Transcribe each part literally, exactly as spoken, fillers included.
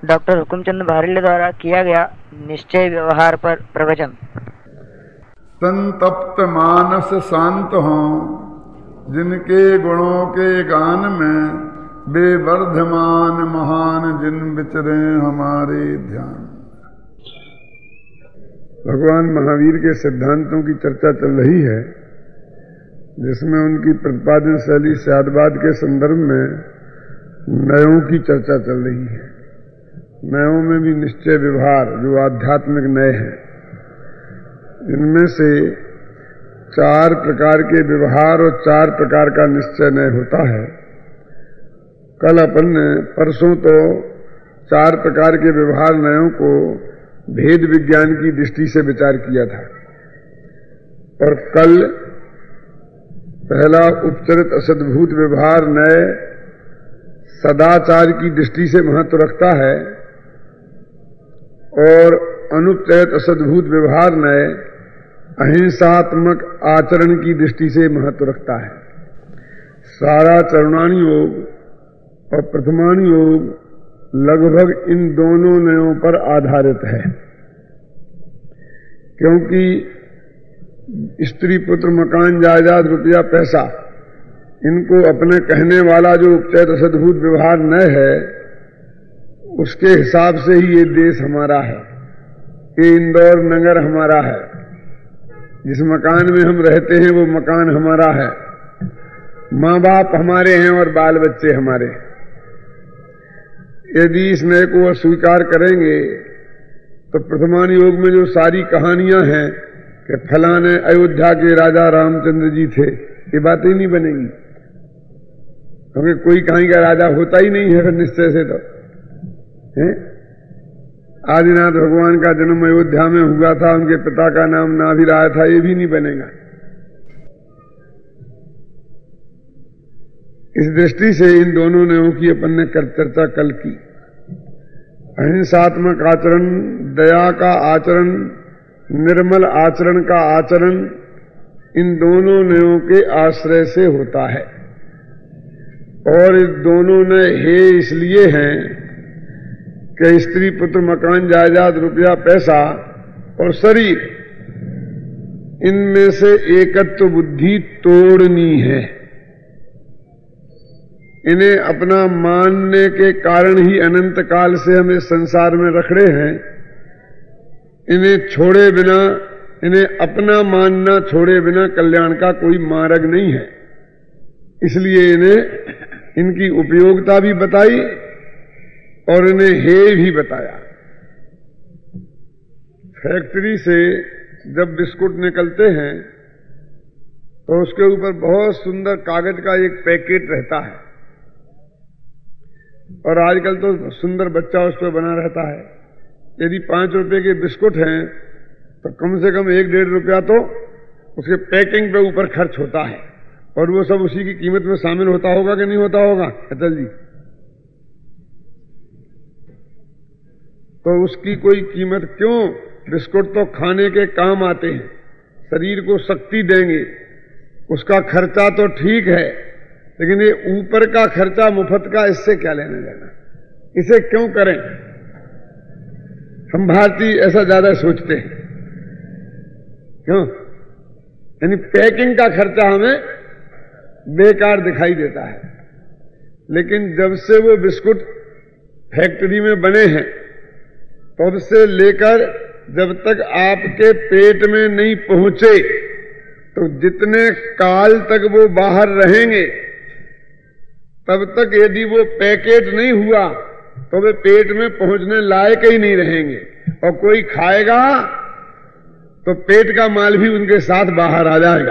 Doctor Hukumchand भारिले द्वारा किया गया निश्चय व्यवहार पर प्रवचन। संतप्त मानस शांत हों, जिनके गुणों के गान में बेवर्धमान महान जिन विचरे हमारे ध्यान। भगवान महावीर के सिद्धांतों की चर्चा चल रही है, जिसमें उनकी प्रतिपादन शैली शादवाद के संदर्भ में नयों की चर्चा चल रही है। नयों में भी निश्चय व्यवहार जो आध्यात्मिक नए हैं, इनमें से चार प्रकार के व्यवहार और चार प्रकार का निश्चय नय होता है। कल अपन ने परसों तो चार प्रकार के व्यवहार नयों को भेद विज्ञान की दृष्टि से विचार किया था, और कल पहला उपचरित असद्भूत व्यवहार नय सदाचार की दृष्टि से महत्व रखता है, और अनुपचरित असद्भूत व्यवहार नय अहिंसात्मक आचरण की दृष्टि से महत्व रखता है। सारा चरणानी योग और प्रथमानी योग लगभग इन दोनों नयों पर आधारित है, क्योंकि स्त्री पुत्र मकान जायदाद रुपया पैसा, इनको अपने कहने वाला जो उपचरित असद्भूत व्यवहार न है, उसके हिसाब से ही ये देश हमारा है, ये इंदौर नगर हमारा है, जिस मकान में हम रहते हैं वो मकान हमारा है, माँ बाप हमारे हैं और बाल बच्चे हमारे। यदि इस नए को अस्वीकार करेंगे तो प्रथमान योग में जो सारी कहानियां हैं कि फलाने अयोध्या के राजा रामचंद्र जी थे, ये बातें नहीं बनेगी, क्योंकि कोई कहीं का राजा होता ही नहीं है फिर निश्चय से। तो है आदिनाथ भगवान का जन्म अयोध्या में हुआ था, उनके पिता का नाम नाभिराय था, ये भी नहीं बनेगा। इस दृष्टि से इन दोनों नयों की अपन ने चर्चा कल की। अहिंसात्मक आचरण, दया का आचरण, निर्मल आचरण का आचरण, इन दोनों नयों के आश्रय से होता है, और इस दोनों नय हे इसलिए हैं कि स्त्री पुत्र मकान जायदाद रुपया पैसा और शरीर, इनमें से एकत्व बुद्धि तोड़नी है। इन्हें अपना मानने के कारण ही अनंत काल से हम इस संसार में रख रहे हैं। इन्हें छोड़े बिना, इन्हें अपना मानना छोड़े बिना कल्याण का कोई मार्ग नहीं है। इसलिए इन्हें इनकी उपयोगिता भी बताई और इन्हें हे भी बताया। फैक्ट्री से जब बिस्कुट निकलते हैं तो उसके ऊपर बहुत सुंदर कागज का एक पैकेट रहता है, और आजकल तो सुंदर बच्चा उस पर बना रहता है। यदि पांच रुपए के बिस्कुट हैं तो कम से कम एक डेढ़ रुपया तो उसके पैकिंग पे ऊपर खर्च होता है, और वो सब उसी की कीमत में शामिल होता होगा कि नहीं होता होगा अचल जी? तो उसकी कोई कीमत क्यों? बिस्कुट तो खाने के काम आते हैं, शरीर को शक्ति देंगे, उसका खर्चा तो ठीक है, लेकिन ये ऊपर का खर्चा मुफ्त का, इससे क्या लेने देना? इसे क्यों करें? हम भारतीय ऐसा ज्यादा सोचते हैं, क्यों? यानी पैकिंग का खर्चा हमें बेकार दिखाई देता है, लेकिन जब से वो बिस्कुट फैक्ट्री में बने हैं तब से लेकर जब तक आपके पेट में नहीं पहुंचे, तो जितने काल तक वो बाहर रहेंगे तब तक यदि वो पैकेट नहीं हुआ तो वे पेट में पहुंचने लायक ही नहीं रहेंगे, और कोई खाएगा तो पेट का माल भी उनके साथ बाहर आ जाएगा,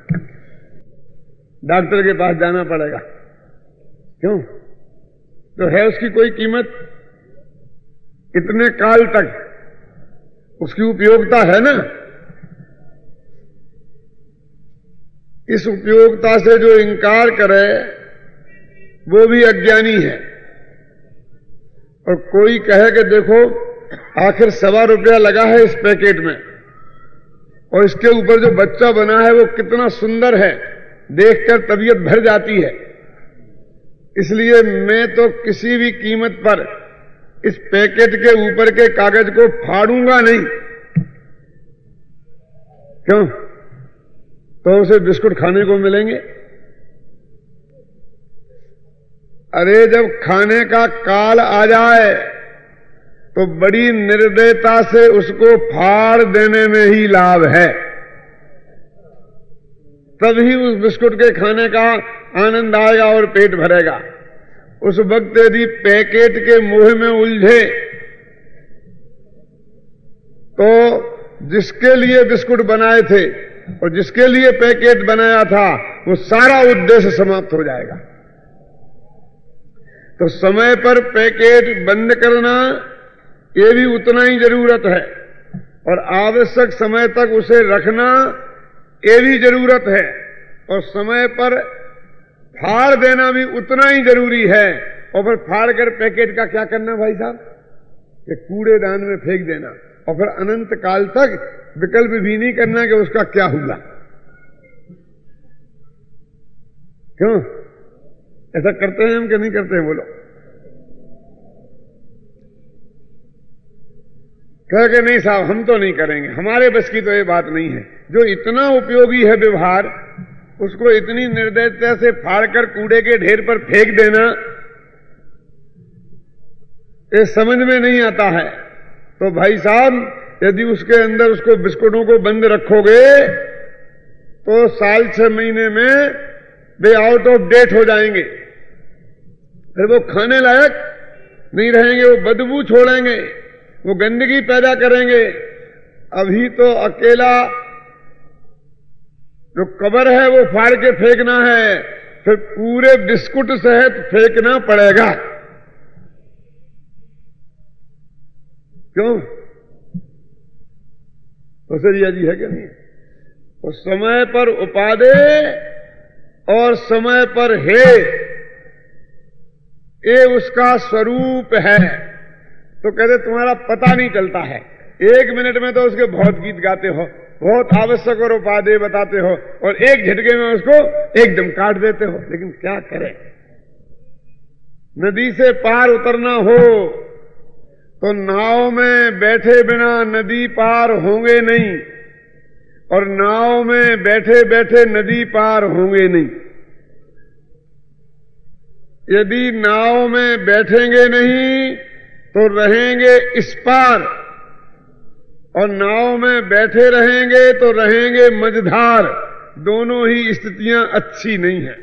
डॉक्टर के पास जाना पड़ेगा। क्यों? तो है उसकी कोई कीमत? इतने काल तक उसकी उपयोगिता है ना। इस उपयोगिता से जो इंकार करे वो भी अज्ञानी है। और कोई कहे कि देखो आखिर सवा रुपया लगा है इस पैकेट में, और इसके ऊपर जो बच्चा बना है वो कितना सुंदर है, देखकर तबीयत भर जाती है, इसलिए मैं तो किसी भी कीमत पर इस पैकेट के ऊपर के कागज को फाड़ूंगा नहीं। क्यों? तो उसे बिस्कुट खाने को मिलेंगे। अरे जब खाने का काल आ जाए तो बड़ी निर्दयता से उसको फाड़ देने में ही लाभ है, तभी उस बिस्कुट के खाने का आनंद आएगा और पेट भरेगा। उस वक्त यदि पैकेट के मोह में उलझे तो जिसके लिए बिस्कुट बनाए थे और जिसके लिए पैकेट बनाया था वो सारा उद्देश्य समाप्त हो जाएगा। तो समय पर पैकेट बंद करना ये भी उतना ही जरूरत है, और आवश्यक समय तक उसे रखना ये भी जरूरत है, और समय पर फाड़ देना भी उतना ही जरूरी है। और फिर फाड़ कर पैकेट का क्या करना भाई साहब? कि कूड़ेदान में फेंक देना, और फिर अनंत काल तक विकल्प भी नहीं करना कि उसका क्या हुआ। क्यों ऐसा करते हैं हम कि नहीं करते हैं? बोलो। कह के नहीं साहब हम तो नहीं करेंगे, हमारे बस की तो ये बात नहीं है। जो इतना उपयोगी है व्यवहार, उसको इतनी निर्दयता से फाड़कर कूड़े के ढेर पर फेंक देना ये समझ में नहीं आता है। तो भाई साहब यदि उसके अंदर उसको बिस्कुटों को बंद रखोगे तो साल छह महीने में वे आउट ऑफ डेट हो जाएंगे, फिर वो खाने लायक नहीं रहेंगे, वो बदबू छोड़ेंगे, वो गंदगी पैदा करेंगे। अभी तो अकेला जो कबर है वो फाड़ के फेंकना है, फिर पूरे बिस्कुट सहित फेंकना पड़ेगा। क्यों? तो सरिया जी है कि नहीं? तो समय पर उपादे और समय पर हे, ये उसका स्वरूप है। तो कहते तुम्हारा पता नहीं चलता है, एक मिनट में तो उसके बहुत गीत गाते हो, बहुत आवश्यक और उपादेय बताते हो, और एक झटके में उसको एकदम काट देते हो। लेकिन क्या करें? नदी से पार उतरना हो तो नाव में बैठे बिना नदी पार होंगे नहीं, और नाव में बैठे बैठे नदी पार होंगे नहीं। यदि नाव में बैठेंगे नहीं तो रहेंगे इस पार, और नाव में बैठे रहेंगे तो रहेंगे मझधार। दोनों ही स्थितियां अच्छी नहीं है।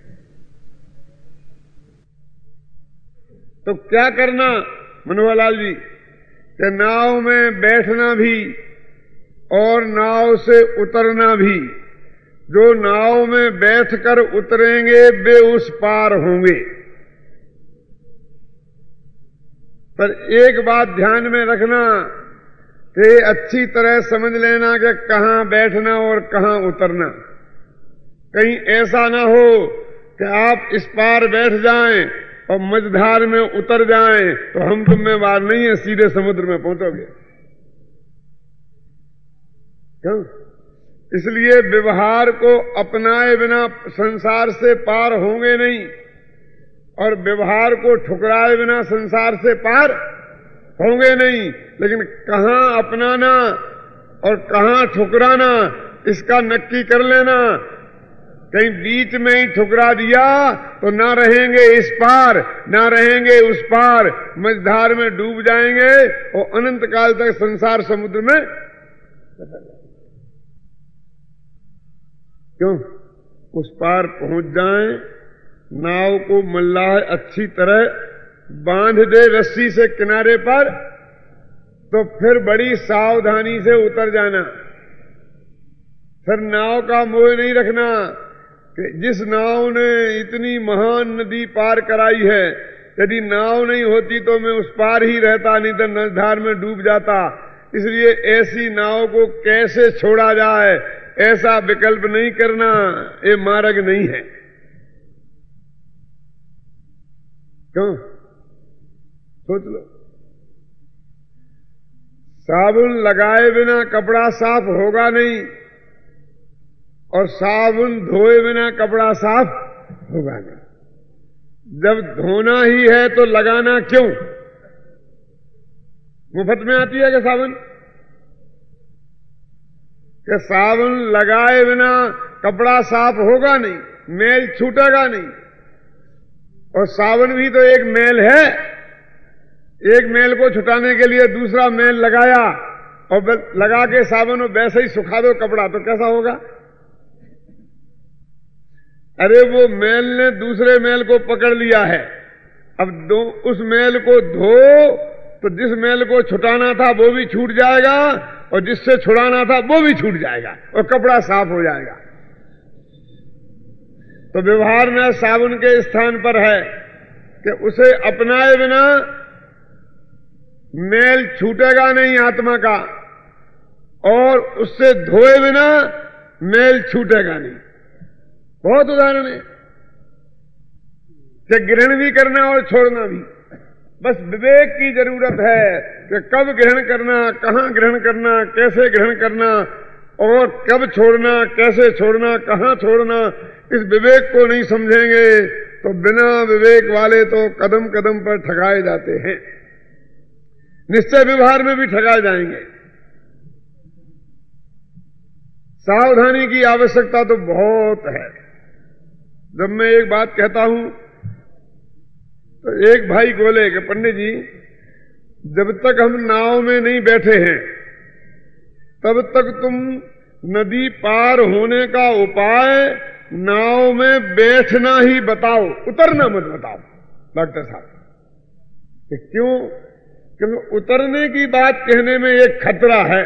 तो क्या करना मनोहर लाल जी? कि नाव में बैठना भी और नाव से उतरना भी। जो नाव में बैठकर उतरेंगे वे उस पार होंगे। पर एक बात ध्यान में रखना कि अच्छी तरह समझ लेना कि कहां बैठना और कहां उतरना। कहीं ऐसा ना हो कि आप इस पार बैठ जाएं और मझधार में उतर जाएं तो हम जिम्मेवार नहीं है, सीधे समुद्र में पहुंचोगे। क्यों? इसलिए व्यवहार को अपनाए बिना संसार से पार होंगे नहीं, और व्यवहार को ठुकराए बिना संसार से पार होंगे नहीं। लेकिन कहां अपनाना और कहां ठुकराना इसका नक्की कर लेना। कहीं बीच में ही ठुकरा दिया तो ना रहेंगे इस पार ना रहेंगे उस पार, मझधार में डूब जाएंगे और अनंत काल तक संसार समुद्र में। क्यों? उस पार पहुंच जाएं, नाव को मल्लाह अच्छी तरह बांध दे रस्सी से किनारे पर, तो फिर बड़ी सावधानी से उतर जाना। फिर नाव का मोह नहीं रखना कि जिस नाव ने इतनी महान नदी पार कराई है, यदि नाव नहीं होती तो मैं उस पार ही रहता, नहीं तो नजधार में डूब जाता। इसलिए ऐसी नाव को कैसे छोड़ा जाए ऐसा विकल्प नहीं करना, ये मार्ग नहीं है। क्यों? सोच लो। साबुन लगाए बिना कपड़ा साफ होगा नहीं, और साबुन धोए बिना कपड़ा साफ होगा नहीं। जब धोना ही है तो लगाना क्यों? मुफ्त में आती है क्या साबुन? कि साबुन लगाए बिना कपड़ा साफ होगा नहीं, मैल छूटेगा नहीं। और साबुन भी तो एक मैल है। एक मैल को छुटाने के लिए दूसरा मैल लगाया और लगा के साबुन वैसे ही सुखा दो कपड़ा, तो कैसा होगा? अरे वो मैल ने दूसरे मैल को पकड़ लिया है। अब दो उस मैल को धो तो जिस मैल को छुटाना था वो भी छूट जाएगा और जिससे छुड़ाना था वो भी छूट जाएगा और कपड़ा साफ हो जाएगा। तो व्यवहार में साबुन के स्थान पर है कि उसे अपनाए बिना मैल छूटेगा नहीं आत्मा का और उससे धोए बिना मैल छूटेगा नहीं। बहुत उदाहरण है कि ग्रहण भी करना और छोड़ना भी। बस विवेक की जरूरत है कि कब ग्रहण करना, कहां ग्रहण करना, कैसे ग्रहण करना और कब छोड़ना, कैसे छोड़ना, कहां छोड़ना। इस विवेक को नहीं समझेंगे तो बिना विवेक वाले तो कदम कदम पर ठगाए जाते हैं। निश्चय व्यवहार में भी ठगाए जाएंगे। सावधानी की आवश्यकता तो बहुत है। जब मैं एक बात कहता हूं तो एक भाई बोले कि पंडित जी, जब तक हम नाव में नहीं बैठे हैं तब तक तुम नदी पार होने का उपाय नाव में बैठना ही बताओ, उतरना मत बताओ। डॉक्टर साहब, क्यों? क्योंकि उतरने की बात कहने में एक खतरा है।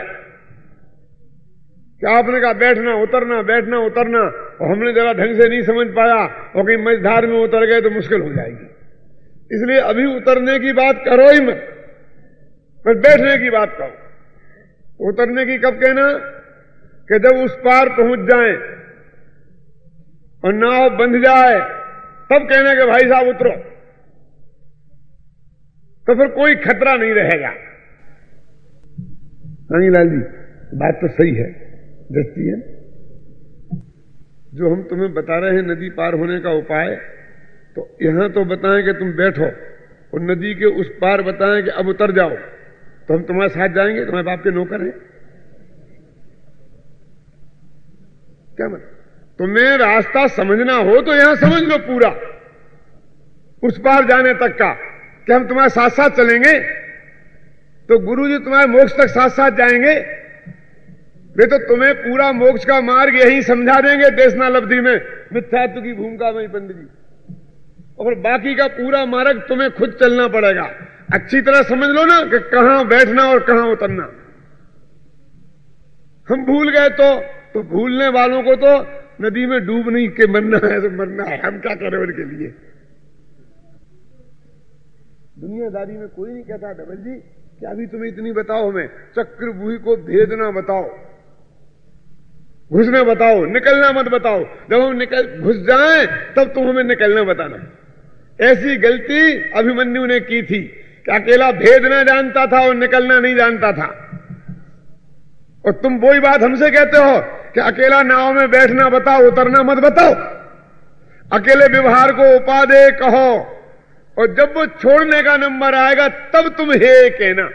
क्या आपने कहा बैठना उतरना बैठना उतरना और हमने जरा ढंग से नहीं समझ पाया और कहीं मझधार में उतर गए तो मुश्किल हो जाएगी। इसलिए अभी उतरने की बात करो ही मत, पर बैठने की बात कहो। उतरने की कब कहना? कि जब उस पार पहुंच जाए और नाव बंध जाए तब कहना कि भाई साहब उतरो, तो फिर कोई खतरा नहीं रहेगा। हाँ लाल जी, बात तो सही है, दृष्टि है। जो हम तुम्हें बता रहे हैं नदी पार होने का उपाय, तो यहां तो बताएं कि तुम बैठो और नदी के उस पार बताएं कि अब उतर जाओ, तो हम तुम्हारे साथ जाएंगे। तुम्हारे बाप के नौकर हैं क्या? मतलब तुम्हें रास्ता समझना हो तो यहां समझ लो पूरा, उस पार जाने तक का, कि हम तुम्हारे साथ साथ चलेंगे तो गुरुजी तुम्हारे मोक्ष तक साथ साथ जाएंगे। वे तो तुम्हें पूरा मोक्ष का मार्ग यही समझा देंगे देशनालब्धि में, मिथ्यात्व की भूमिका में पंडित जी। और बाकी का पूरा मार्ग तुम्हें खुद चलना पड़ेगा। अच्छी तरह समझ लो ना कि कहां बैठना और कहां उतरना। हम भूल गए तो तो भूलने वालों को तो नदी में डूब नहीं के मरना है तो मरना है, हम क्या करें उनके लिए। दुनियादारी में कोई नहीं कहता डबल जी कि अभी तुम्हें इतनी बताओ, हमें चक्रव्यूह को भेदना बताओ, घुसना बताओ, निकलना मत बताओ। जब हम निकल घुस जाएं तब तुम हमें निकलना बताना। ऐसी गलती अभिमन्यु ने की थी कि अकेला भेदना जानता था और निकलना नहीं जानता था। और तुम वही बात हमसे कहते हो कि अकेला नाव में बैठना बताओ, उतरना मत बताओ। अकेले व्यवहार को उपादेय कहो और जब वो छोड़ने का नंबर आएगा तब तुम हे कहना।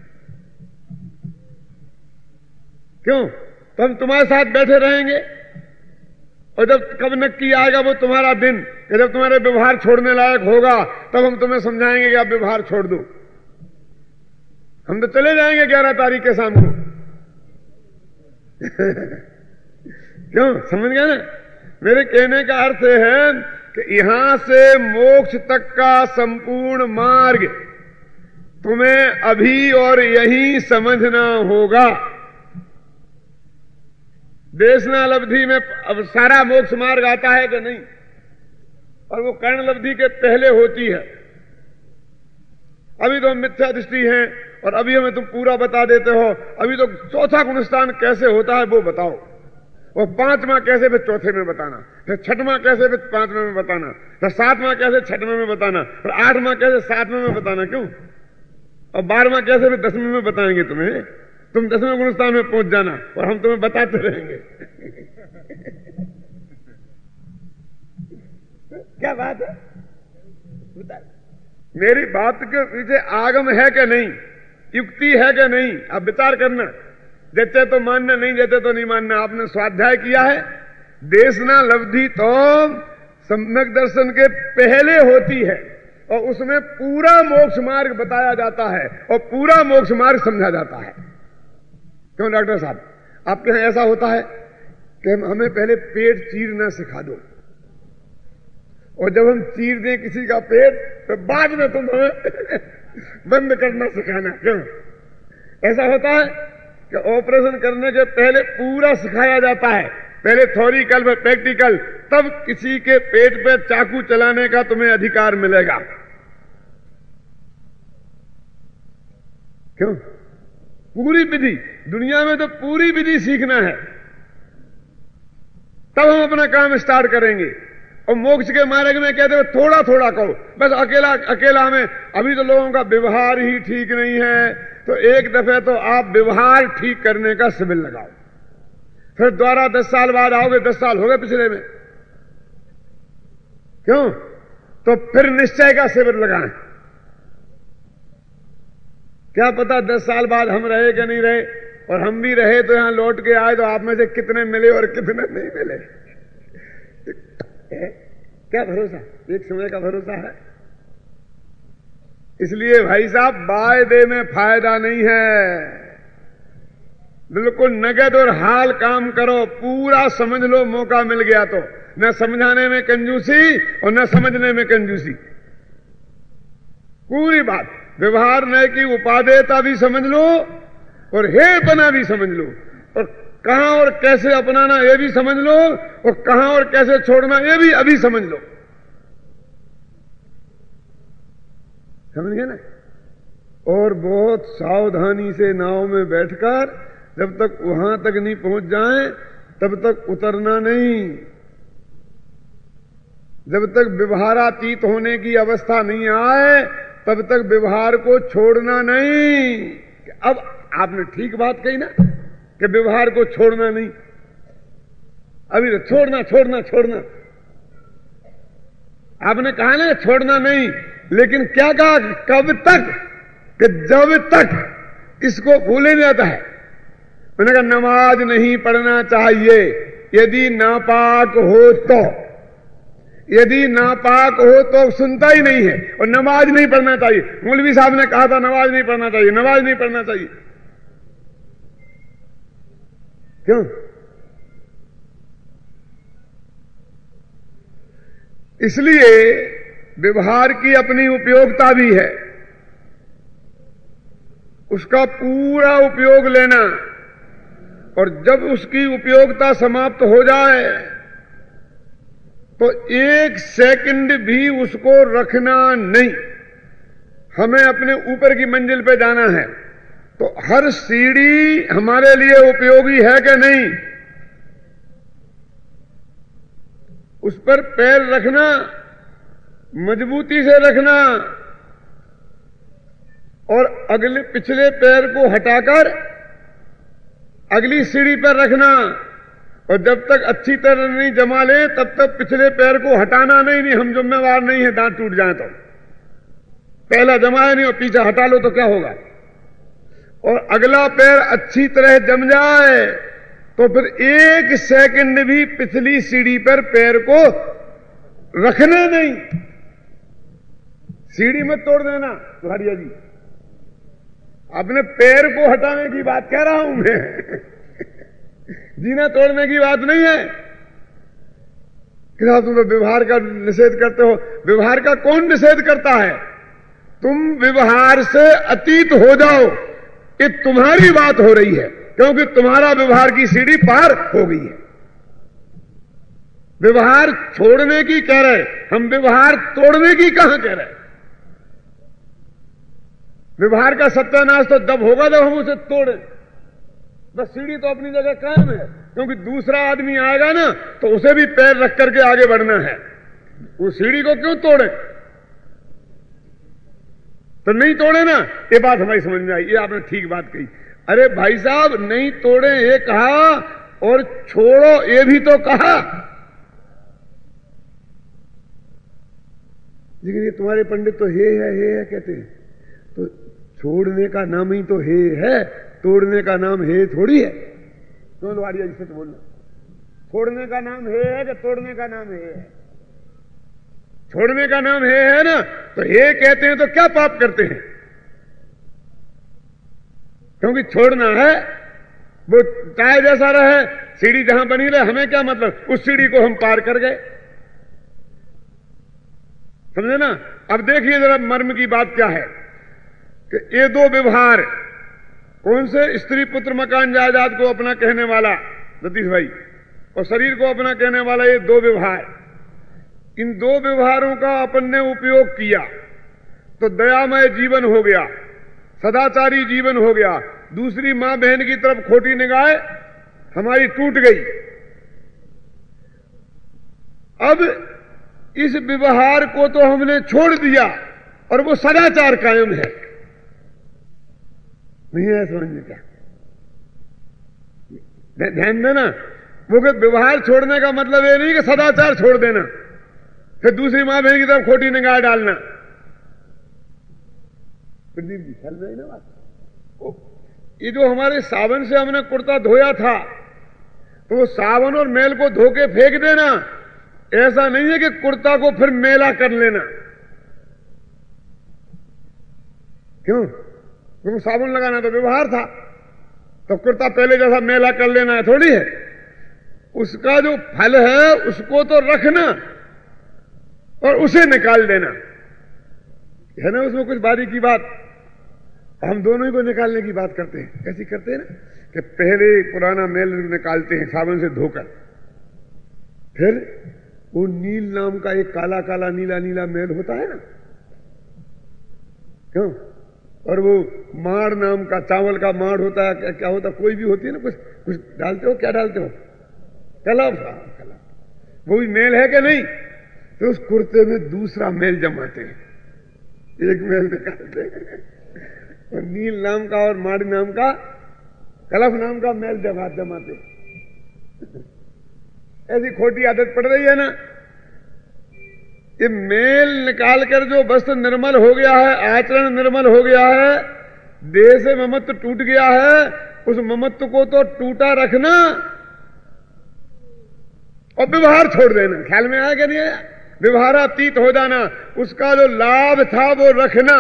क्यों? तो हम तुम्हारे साथ बैठे रहेंगे और जब कब नक्की आएगा वो तुम्हारा दिन कि जब तुम्हारे व्यवहार छोड़ने लायक होगा तब हम तुम्हें समझाएंगे कि आप व्यवहार छोड़ दो। हम तो चले जाएंगे ग्यारह तारीख के शाम को। क्यों? समझ गए ना? मेरे कहने का अर्थ है कि यहां से मोक्ष तक का संपूर्ण मार्ग तुम्हें अभी और यहीं समझना होगा। देशनालब्धि में अब सारा मोक्ष मार्ग आता है कि नहीं, और वो कर्णलब्धि के पहले होती है। अभी तो हम मिथ्या दृष्टि हैं और अभी हमें तुम पूरा बता देते हो। अभी तो चौथा गुणस्थान कैसे होता है वो बताओ, और पांचवा कैसे फिर चौथे में बताना, फिर छठवां कैसे फिर पांचवें में बताना, फिर सातवां कैसे छठवें में बताना, फिर आठवां कैसे सातवें में बताना। क्यों? और बारहवां कैसे फिर दसवें में बताएंगे तुम्हें। तुम दसवें गुणस्थान में पहुंच जाना और हम तुम्हें बताते रहेंगे। क्या बात है? मेरी बात के पीछे आगम है कि नहीं? युक्ति है कि नहीं, आप विचार करना। जैसे तो मानना, नहीं जैसे तो नहीं मानना। आपने स्वाध्याय किया है, देशना लब्धि तो सम्यक दर्शन के पहले होती है और उसमें पूरा मोक्ष मार्ग बताया जाता है और पूरा मोक्ष मार्ग समझा जाता है। क्यों डॉक्टर साहब, आपके यहां ऐसा होता है कि हमें पहले पेट चीरना सिखा दो और जब हम चीर दें किसी का पेट तो बाद में तुम हमें बंद करना सिखाना। क्यों ऐसा होता है कि ऑपरेशन करने के पहले पूरा सिखाया जाता है, पहले थ्योरिकल में प्रैक्टिकल, तब किसी के पेट पे चाकू चलाने का तुम्हें अधिकार मिलेगा। क्यों? पूरी विधि, दुनिया में तो पूरी विधि सीखना है, तब हम अपना काम स्टार्ट करेंगे। और मोक्ष के मार्ग में कहते हो थोड़ा थोड़ा करो, बस अकेला अकेला में। अभी तो लोगों का व्यवहार ही ठीक नहीं है, तो एक दफे तो आप व्यवहार ठीक करने का शिविर लगाओ, फिर दोबारा दस साल बाद आओगे, दस साल हो गए पिछले में। क्यों? तो फिर निश्चय का शिविर लगाएं। क्या पता दस साल बाद हम रहे कि नहीं रहे, और हम भी रहे तो यहां लौट के आए तो आप में से कितने मिले और कितने नहीं मिले। क्या भरोसा, एक समय का भरोसा है। इसलिए भाई साहब, वायदे में फायदा नहीं है, बिल्कुल नगद और हाल काम करो, पूरा समझ लो। मौका मिल गया तो न समझाने में कंजूसी और न समझने में कंजूसी, पूरी बात। व्यवहार नय की उपादेयता भी समझ लो और हेपना भी समझ लो, और कहां और कैसे अपनाना ये भी समझ लो, और कहां और कैसे छोड़ना ये भी अभी समझ लो। समझ गए ना? और बहुत सावधानी से नाव में बैठकर जब तक वहां तक नहीं पहुंच जाए तब तक उतरना नहीं। जब तक व्यवहारातीत होने की अवस्था नहीं आए तब तक व्यवहार को छोड़ना नहीं। अब आपने ठीक बात कही ना कि व्यवहार को छोड़ना नहीं, अभी तो छोड़ना छोड़ना छोड़ना आपने कहा ना, छोड़ना नहीं। लेकिन क्या कहा? कब तक? कि जब तक इसको भूले नहीं जाता है। मैंने कहा नमाज नहीं पढ़ना चाहिए यदि नापाक हो तो, यदि नापाक हो तो सुनता ही नहीं है, और नमाज नहीं पढ़ना चाहिए। मौलवी साहब ने कहा था नमाज नहीं पढ़ना चाहिए, नमाज नहीं पढ़ना चाहिए। क्यों? इसलिए व्यवहार की अपनी उपयोगिता भी है, उसका पूरा उपयोग लेना, और जब उसकी उपयोगिता समाप्त हो जाए तो एक सेकंड भी उसको रखना नहीं। हमें अपने ऊपर की मंजिल पे जाना है तो हर सीढ़ी हमारे लिए उपयोगी है कि नहीं, उस पर पैर रखना, मजबूती से रखना, और अगले पिछले पैर को हटाकर अगली सीढ़ी पर रखना, और जब तक अच्छी तरह नहीं जमा ले तब तक पिछले पैर को हटाना नहीं। नहीं, हम जिम्मेवार नहीं है दांत टूट जाए तो। पहला जमाया नहीं और पीछे हटा लो तो क्या होगा। और अगला पैर अच्छी तरह जम जाए तो फिर एक सेकंड भी पिछली सीढ़ी पर पैर को रखना नहीं। सीढ़ी मत तोड़ देना भारिया जी, अपने पैर को हटाने की बात कह रहा हूं मैं, जीना तोड़ने की बात नहीं है। कि साहब तुम व्यवहार का निषेध करते हो। व्यवहार का कौन निषेध करता है? तुम व्यवहार से अतीत हो जाओ, ये तुम्हारी बात हो रही है, क्योंकि तुम्हारा व्यवहार की सीढ़ी पार हो गई है। व्यवहार छोड़ने की कह रहे, हम व्यवहार तोड़ने की कहां कह रहे। व्यवहार का सत्यानाश तो तब होगा जब हम उसे तोड़ें। बस सीढ़ी तो अपनी जगह कायम है, क्योंकि दूसरा आदमी आएगा ना तो उसे भी पैर रख करके आगे बढ़ना है। उस सीढ़ी को क्यों तोड़े? तो नहीं तोड़े ना, ये बात हमारी समझ में आई, ये आपने ठीक बात कही। अरे भाई साहब, नहीं तोड़े ये कहा और छोड़ो ये भी तो कहा। लेकिन ये तुम्हारे पंडित तो हे है हे है कहते हैं, तो छोड़ने का नाम ही तो हे है, तोड़ने का नाम हे थोड़ी है। क्यों लोहारिया जी सच बोलना, छोड़ने का नाम हे है कि तोड़ने का नाम हे है? छोड़ने का नाम हे है ना, तो हे कहते हैं तो क्या पाप करते हैं? क्योंकि छोड़ना है, वो चाहे जैसा रहे, सीढ़ी जहां बनी रहे, हमें क्या मतलब, उस सीढ़ी को हम पार कर गए, समझे ना। अब देखिए जरा मर्म की बात क्या है कि ये दो व्यवहार, कौन से, स्त्री पुत्र मकान जायदाद को अपना कहने वाला सतीश भाई और शरीर को अपना कहने वाला, ये दो व्यवहार, इन दो व्यवहारों का अपन ने उपयोग किया तो दयामय जीवन हो गया, सदाचारी जीवन हो गया। दूसरी मां बहन की तरफ खोटी निगाह हमारी टूट गई। अब इस व्यवहार को तो हमने छोड़ दिया और वो सदाचार कायम है, नहीं है समझ में क्या? ध्यान देना, वो व्यवहार छोड़ने का मतलब ये नहीं कि सदाचार छोड़ देना, फिर दूसरी मां बहन की तरफ खोटी निगाह डालना। प्रदीप जी चल रही ना बात। ये जो हमारे सावन से हमने कुर्ता धोया था, तो वो सावन और मैल को धो के फेंक देना, ऐसा नहीं है कि कुर्ता को फिर मेला कर लेना। क्यों? क्योंकि साबुन लगाना तो व्यवहार था, तो कुर्ता पहले जैसा मेला कर लेना है थोड़ी है। उसका जो फल है उसको तो रखना और उसे निकाल देना है ना, उसमें कुछ बारीकी बात। हम दोनों ही को निकालने की बात करते हैं। कैसी करते हैं ना कि पहले पुराना मेल निकालते हैं साबुन से धोकर, फिर वो नील नाम का एक काला काला नीला नीला मेल होता है ना, क्यों? और वो माड़ नाम का, चावल का माड़ होता है, क्या, क्या होता, कोई भी होती है ना, कुछ कुछ डालते हो, क्या डालते हो? कलफ। कलफ वो भी मेल है कि नहीं? तो उस कुर्ते में दूसरा मेल जमाते हैं, एक मेल निकालते हैं और नील नाम का और माड़ी नाम का, कलफ नाम का मेल जमा जमाते। ऐसी खोटी आदत पड़ रही है ना। ये मेल निकाल कर जो वस्त्र निर्मल हो गया है, आचरण निर्मल हो गया है, देह से ममत्व टूट गया है, उस ममत्व को तो टूटा रखना और व्यवहार छोड़ देना। ख्याल में आया कि नहीं आया? व्यवहारातीत हो जाना, उसका जो लाभ था वो रखना।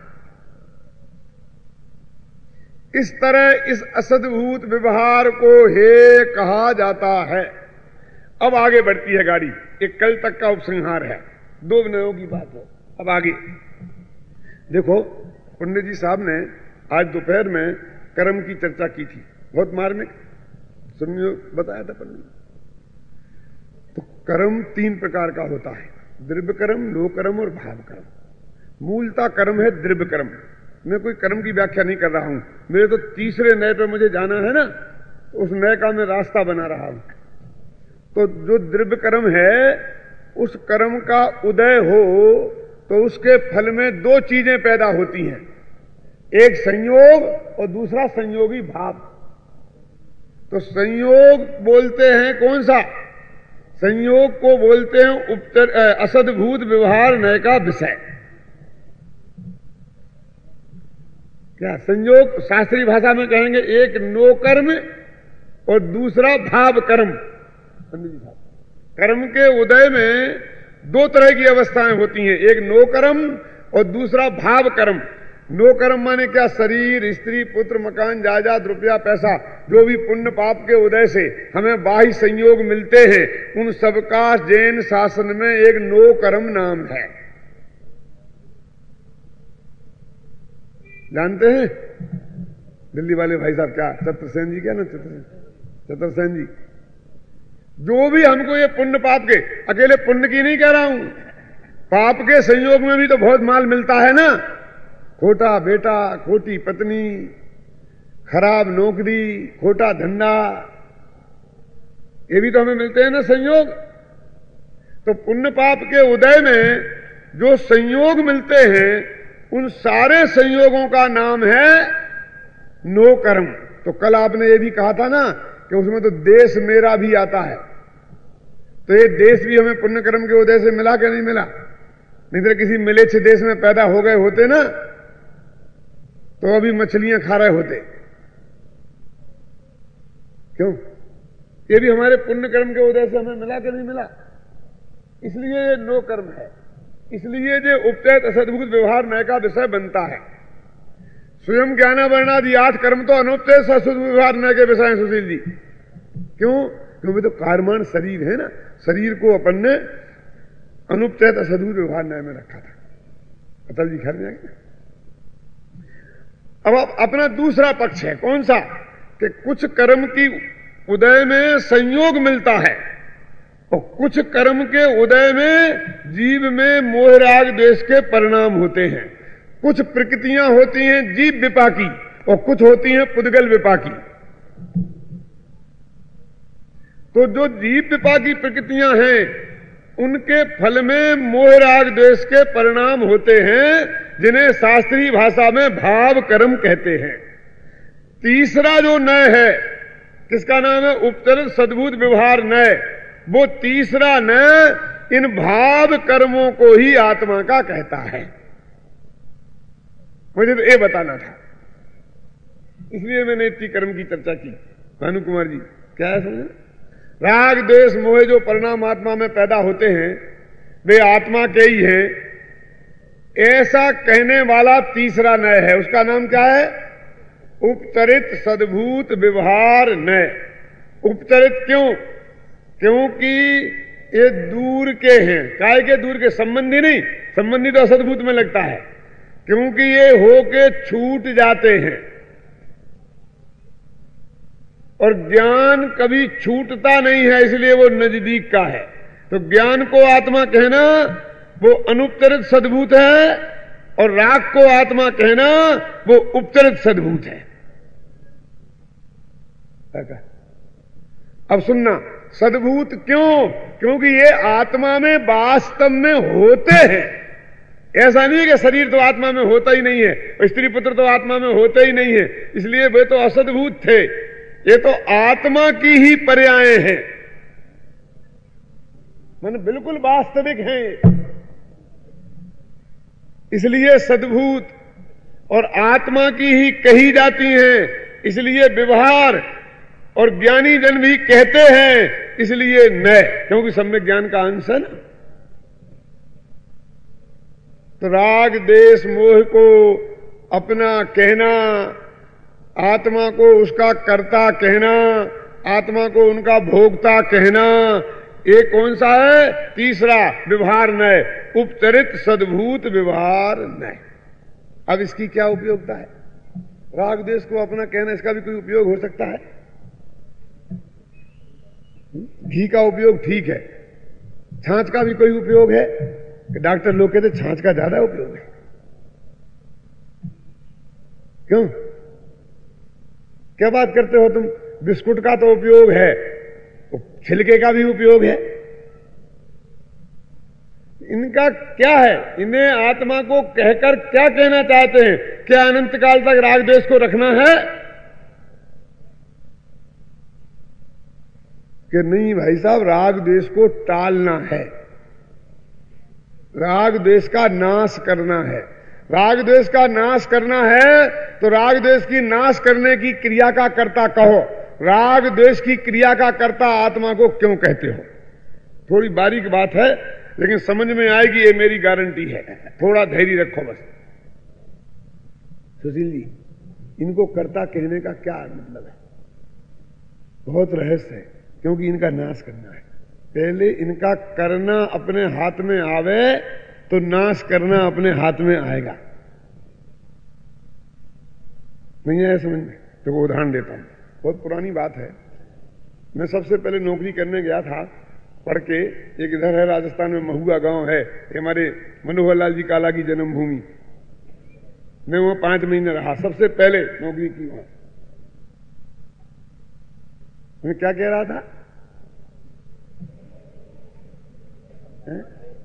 इस तरह इस असद्भूत व्यवहार को हे कहा जाता है। अब आगे बढ़ती है गाड़ी, एक कल तक का उपसंहार है, दो विनयों की बात है। अब आगे देखो, पंडित जी साहब ने आज दोपहर में कर्म की चर्चा की थी, बहुत मार्मिक सुनियो बताया था पंडित। तो कर्म तीन प्रकार का होता है, द्रव्य कर्म, लोक कर्म और भाव कर्म। मूलता कर्म है द्रव्य कर्म। मैं कोई कर्म की व्याख्या नहीं कर रहा हूं, मेरे तो तीसरे नए पर मुझे जाना है ना, तो उस नए का मैं रास्ता बना रहा हूं। तो जो द्रव्य कर्म है, उस कर्म का उदय हो तो उसके फल में दो चीजें पैदा होती हैं, एक संयोग और दूसरा संयोगी भाव। तो संयोग बोलते हैं कौन सा? संयोग को बोलते हैं उपतर असद्भूत व्यवहार नय का विषय। क्या संयोग? शास्त्रीय भाषा में कहेंगे एक नो कर्म और दूसरा भाव कर्म। कर्म के उदय में दो तरह की अवस्थाएं होती हैं, एक नो कर्म और दूसरा भाव कर्म। नो कर्म माने क्या? शरीर, स्त्री, पुत्र, मकान, जायदाद, रुपया, पैसा, जो भी पुण्य पाप के उदय से हमें बाह्य संयोग मिलते हैं, उन सबका जैन शासन में एक नो कर्म नाम है। जानते हैं दिल्ली वाले भाई साहब, क्या चतुर्सेन जी, क्या ना चतुर्सेन जी, जो भी हमको ये पुण्य पाप के, अकेले पुण्य की नहीं कह रहा हूं, पाप के संयोग में भी तो बहुत माल मिलता है ना। खोटा बेटा, खोटी पत्नी, खराब नौकरी, खोटा धंधा, ये भी तो हमें मिलते हैं ना संयोग। तो पुण्य पाप के उदय में जो संयोग मिलते हैं, उन सारे संयोगों का नाम है नो कर्म। तो कल आपने ये भी कहा था ना कि उसमें तो देश मेरा भी आता है, तो ये देश भी हमें पुण्य कर्म के उदय से मिला कि नहीं मिला? नहीं तो किसी मिलेच्छ देश में पैदा हो गए होते ना, तो अभी मछलियां खा रहे होते। क्यों? ये भी हमारे पुण्य कर्म के उदय से हमें मिला कि नहीं मिला? इसलिए ये नो कर्म है। इसलिए ये उपचरित असद्भूत व्यवहार नय का विषय बनता है। स्वयं ज्ञान वर्णादि आठ कर्म तो अनुपचरित असद्भूत व्यवहार नय के विषय हैं सुशील जी। क्यों? क्योंकि तो कार्यमान शरीर है ना, शरीर को अपन ने अनुपचरित असद्भूत व्यवहार नय में रखा था। अटल जी घर जाएंगे। अब अपना दूसरा पक्ष है, कौन सा? कि कुछ कर्म की उदय में संयोग मिलता है और कुछ कर्म के उदय में जीव में मोह राग द्वेष के परिणाम होते हैं। कुछ प्रकृतियां होती हैं जीव विपाकी और कुछ होती हैं पुद्गल विपाकी। तो जो जीव विपाकी प्रकृतियां हैं उनके फल में मोह राग द्वेष के परिणाम होते हैं, जिन्हें शास्त्रीय भाषा में भाव कर्म कहते हैं। तीसरा जो नय है, किसका नाम है? उपचरित सद्भूत व्यवहार नय। वो तीसरा नय इन भाव कर्मों को ही आत्मा का कहता है। मुझे तो ये बताना था, इसलिए मैंने इतनी कर्म की चर्चा की। भानु कुमार जी क्या है समझे? राग द्वेष मोह जो परिणाम आत्मा में पैदा होते हैं वे आत्मा के ही हैं, ऐसा कहने वाला तीसरा नय है। उसका नाम क्या है? उपचरित सद्भूत व्यवहार नय। उपचरित क्यों? क्योंकि ये दूर के हैं। काय के? दूर के, संबंधी नहीं। संबंधी तो असद्भूत में लगता है, क्योंकि ये होके छूट जाते हैं और ज्ञान कभी छूटता नहीं है, इसलिए वो नजदीक का है। तो ज्ञान को आत्मा कहना वो अनुपचरित सद्भूत है और राग को आत्मा कहना वो उपचरित सद्भूत है। अब सुनना, सद्भूत क्यों? क्योंकि ये आत्मा में वास्तव में होते हैं। ऐसा नहीं है कि शरीर तो आत्मा में होता ही नहीं है, स्त्री पुत्र तो आत्मा में होते ही नहीं है, इसलिए वे तो असद्भूत थे। ये तो आत्मा की ही पर्याय हैं, मन बिल्कुल वास्तविक हैं, इसलिए सद्भूत और आत्मा की ही कही जाती हैं। इसलिए व्यवहार और ज्ञानी जन भी कहते हैं, इसलिए नय, क्योंकि सब में ज्ञान का अंश है ना। तो राग देश मोह को अपना कहना, आत्मा को उसका कर्ता कहना, आत्मा को उनका भोक्ता कहना, ये कौन सा है? तीसरा व्यवहार नय, उपचरित सद्भूत व्यवहार नय। अब इसकी क्या उपयोगिता है? राग देश को अपना कहना, इसका भी कोई उपयोग हो सकता है? घी का उपयोग ठीक है, छाछ का भी कोई उपयोग है? डॉक्टर लोग कहते छाछ का ज्यादा उपयोग है। क्यों? क्या बात करते हो तुम? बिस्कुट का तो उपयोग है, छिलके का भी उपयोग है। इनका क्या है? इन्हें आत्मा को कहकर क्या कहना चाहते हैं? क्या अनंत काल तक राग द्वेष को रखना है कि नहीं भाई साहब, राग द्वेष को टालना है, राग द्वेष का नाश करना है। राग द्वेष का नाश करना है तो राग द्वेष की नाश करने की क्रिया का कर्ता कहो। राग द्वेष की क्रिया का कर्ता आत्मा को क्यों कहते हो? थोड़ी बारीक बात है, लेकिन समझ में आएगी, ये मेरी गारंटी है। थोड़ा धैर्य रखो बस। सुशील जी, इनको कर्ता कहने का क्या मतलब है? बहुत रहस्य है, क्योंकि इनका नाश करना है। पहले इनका करना अपने हाथ में आवे तो नाश करना अपने हाथ में आएगा। नहीं आया समझ में? तो वो उदाहरण देता हूं, बहुत पुरानी बात है। मैं सबसे पहले नौकरी करने गया था पढ़ के, एक इधर है राजस्थान में महुआ गांव है, हमारे मनोहर लाल जी काला की जन्मभूमि। मैं वहां पांच महीने रहा, सबसे पहले नौकरी की वहां। मैं क्या कह रहा था? है?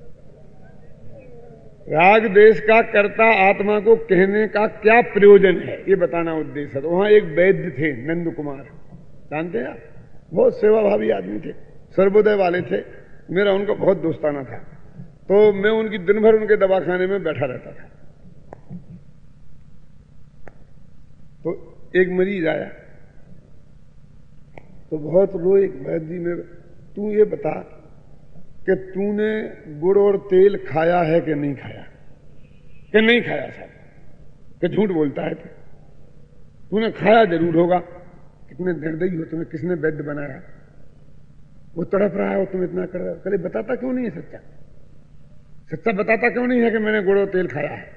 राग देश का कर्ता आत्मा को कहने का क्या प्रयोजन है, ये बताना उद्देश्य है। वहां एक वैद्य थे, नंद कुमार, जानते हैं आप? बहुत सेवाभावी आदमी थे, सर्वोदय वाले थे। मेरा उनका बहुत दोस्ताना था, तो मैं उनकी दिन भर उनके दवाखाने में बैठा रहता था। तो एक मरीज आया तो बहुत रोए, वैद्य जी में तू ये बता कि तूने गुड़ और तेल खाया है कि नहीं खाया? कि नहीं खाया साहब। कि झूठ बोलता है तू, तूने खाया जरूर होगा। कितने निर्दयी हो तुम्हें, किसने वैद्य बनाया? वो तड़प रहा है और तुम इतना कर रहे हो। कल बताता क्यों नहीं है सच्चा? सच्चा बताता क्यों नहीं है कि मैंने गुड़ और तेल खाया है?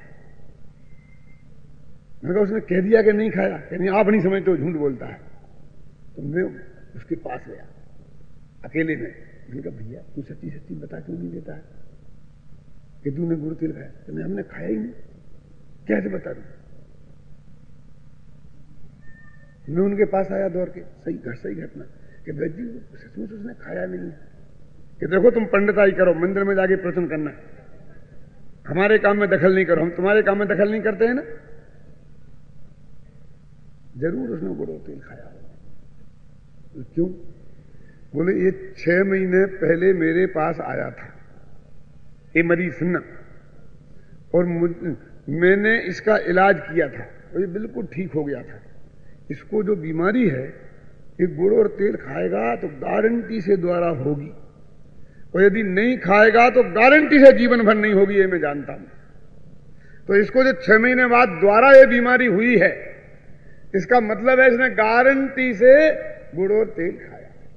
मैंने कहा उसने कह दिया कि नहीं खाया, कि नहीं आप नहीं समझते, झूठ बोलता है। तो मैं उसके पास गया अकेले में। मैंने कहा भैया तू सच्ची सच्ची बता क्यों नहीं देता है कि तूने गुड़ तेल खाया? तो मैं हमने खाया ही नहीं, कैसे बता दूं? मैं उनके पास आया दौड़ के, सही घर सही घटना, कि वैद्य जी सचमुच उसने खाया नहीं। कि देखो तुम पंडिताई करो, मंदिर में जाके प्रवचन करना, हमारे काम में दखल नहीं करो, हम तुम्हारे काम में दखल नहीं करते हैं ना। जरूर उसने गुड़ और तेल खाया होगा। क्यों? बोले ये छह महीने पहले मेरे पास आया था ये मरीज सुनना, और मुझ, मैंने इसका इलाज किया था और ये बिल्कुल ठीक हो गया था। इसको जो बीमारी है ये गुड़ और तेल खाएगा तो गारंटी से द्वारा होगी, और यदि नहीं खाएगा तो गारंटी से जीवन भर नहीं होगी, ये मैं जानता हूं। तो इसको जो छह महीने बाद द्वारा ये बीमारी हुई है, इसका मतलब है इसने गारंटी से गुड़ और तेल खाया।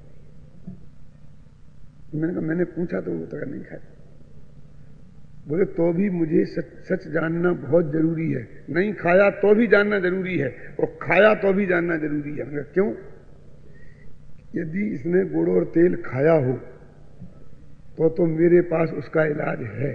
मैंने कहा मैंने पूछा तो वो तो नहीं खाया। बोले तो भी मुझे सच, सच जानना बहुत जरूरी है। नहीं खाया तो भी जानना जरूरी है, और खाया तो भी जानना जरूरी है। मैंने कहा क्यों? यदि इसने गुड़ और तेल खाया हो तो तो मेरे पास उसका इलाज है,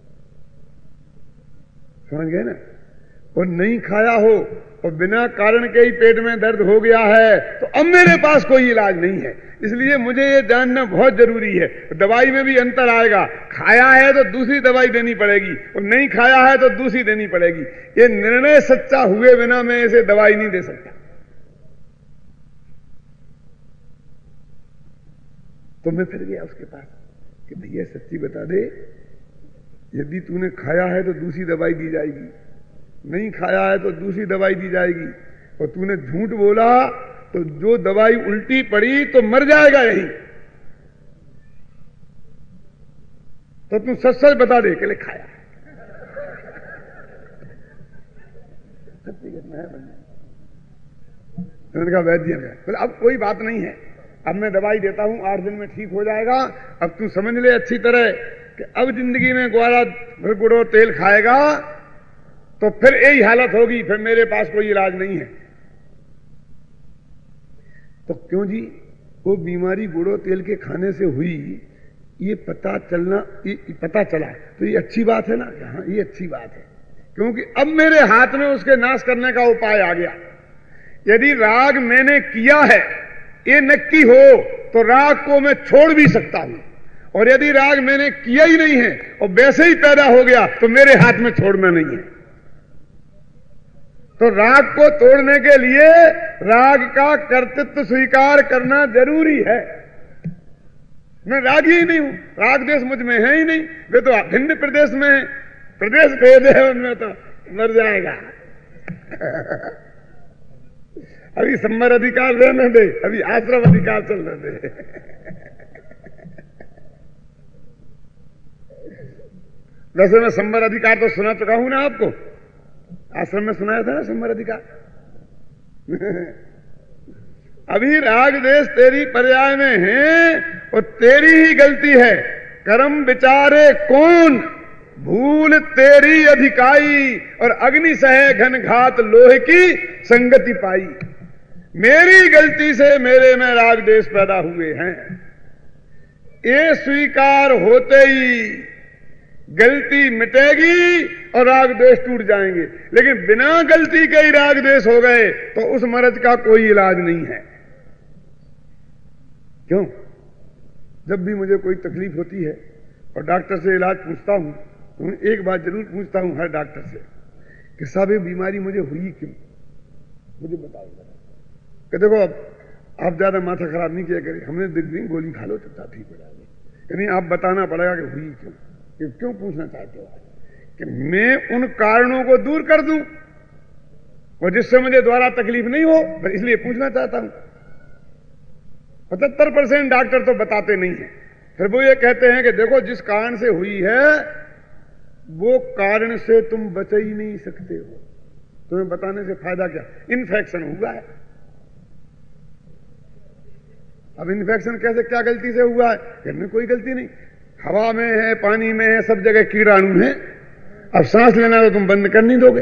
समझ गए ना? और नहीं खाया हो और बिना कारण के ही पेट में दर्द हो गया है तो अब मेरे पास कोई इलाज नहीं है। इसलिए मुझे ये जानना बहुत जरूरी है। दवाई में भी अंतर आएगा, खाया है तो दूसरी दवाई देनी पड़ेगी, और नहीं खाया है तो दूसरी देनी पड़ेगी। ये निर्णय सच्चा हुए बिना मैं इसे दवाई नहीं दे सकता। तो मैं फिर गया उसके पास कि भैया सच्ची बता दे, यदि तूने खाया है तो दूसरी दवाई दी जाएगी, नहीं खाया है तो दूसरी दवाई दी जाएगी, और तूने झूठ बोला तो जो दवाई उल्टी पड़ी तो मर जाएगा यही। तो तू सच सच बता दे कि ले खाया है। सच्ची घटना है। मैंने कहा वैद्य है, बोले अब कोई बात नहीं है, अब मैं दवाई देता हूं, आठ दिन में ठीक हो जाएगा। अब तू समझ ले अच्छी तरह कि अब जिंदगी में ग्वारा गुड़ और तेल खाएगा तो फिर यही हालत होगी, फिर मेरे पास कोई इलाज नहीं है। तो क्यों जी? वो बीमारी गुड़ और तेल के खाने से हुई, ये पता चलना, ये पता चला तो ये अच्छी बात है ना? हाँ ये अच्छी बात है, क्योंकि अब मेरे हाथ में उसके नाश करने का उपाय आ गया। यदि राग मैंने किया है ये नक्की हो तो राग को मैं छोड़ भी सकता हूं, और यदि राग मैंने किया ही नहीं है और वैसे ही पैदा हो गया तो मेरे हाथ में छोड़ना नहीं है। तो राग को तोड़ने के लिए राग का कर्तृत्व स्वीकार करना जरूरी है। मैं रागी ही नहीं हूं, राग देश मुझ में है ही नहीं, वे तो भिन्न प्रदेश में है, प्रदेश भेद है उनमें, तो मर जाएगा। अभी संवर अधिकार रहने दे, अभी आश्रम अधिकार चलने दे। वैसे मैं संवर अधिकार तो सुना चुका हूं ना आपको, आश्रम में सुनाया था ना संवर अधिकार। अभी राग देश तेरी पर्याय में है और तेरी ही गलती है। कर्म विचारे कौन, भूल तेरी अधिकाई, और अग्नि सहे घन घात लोहे की संगति पाई। मेरी गलती से मेरे में राग देश पैदा हुए हैं, ये स्वीकार होते ही गलती मिटेगी और राग देश टूट जाएंगे। लेकिन बिना गलती के ही राग देश हो गए तो उस मर्ज का कोई इलाज नहीं है। क्यों? जब भी मुझे कोई तकलीफ होती है और डॉक्टर से इलाज पूछता हूं तो मैं एक बात जरूर पूछता हूं हर डॉक्टर से कि साहब ये बीमारी मुझे हुई क्यों, मुझे बताओ। कि देखो अब आप ज्यादा माथा खराब नहीं किया करें, हमने दिख दी गोली खा लो चुपचाप ठीक हो जाएगी। यानी आप बताना पड़ेगा कि हुई क्यों। कि क्यों पूछना चाहते हो? कि मैं उन कारणों को दूर कर दूं, और जिससे मुझे दोबारा तकलीफ नहीं हो, पर इसलिए पूछना चाहता हूं। पचहत्तर परसेंट डॉक्टर तो बताते नहीं है, फिर वो ये कहते हैं कि देखो जिस कारण से हुई है वो कारण से तुम बच ही नहीं सकते हो, तुम्हें बताने से फायदा क्या, इन्फेक्शन हुआ है। अब इन्फेक्शन कैसे, क्या गलती से हुआ है, इनमें कोई गलती नहीं, हवा में है, पानी में है, सब जगह कीटाणु है। अब सांस लेना तो तुम बंद कर नहीं दोगे,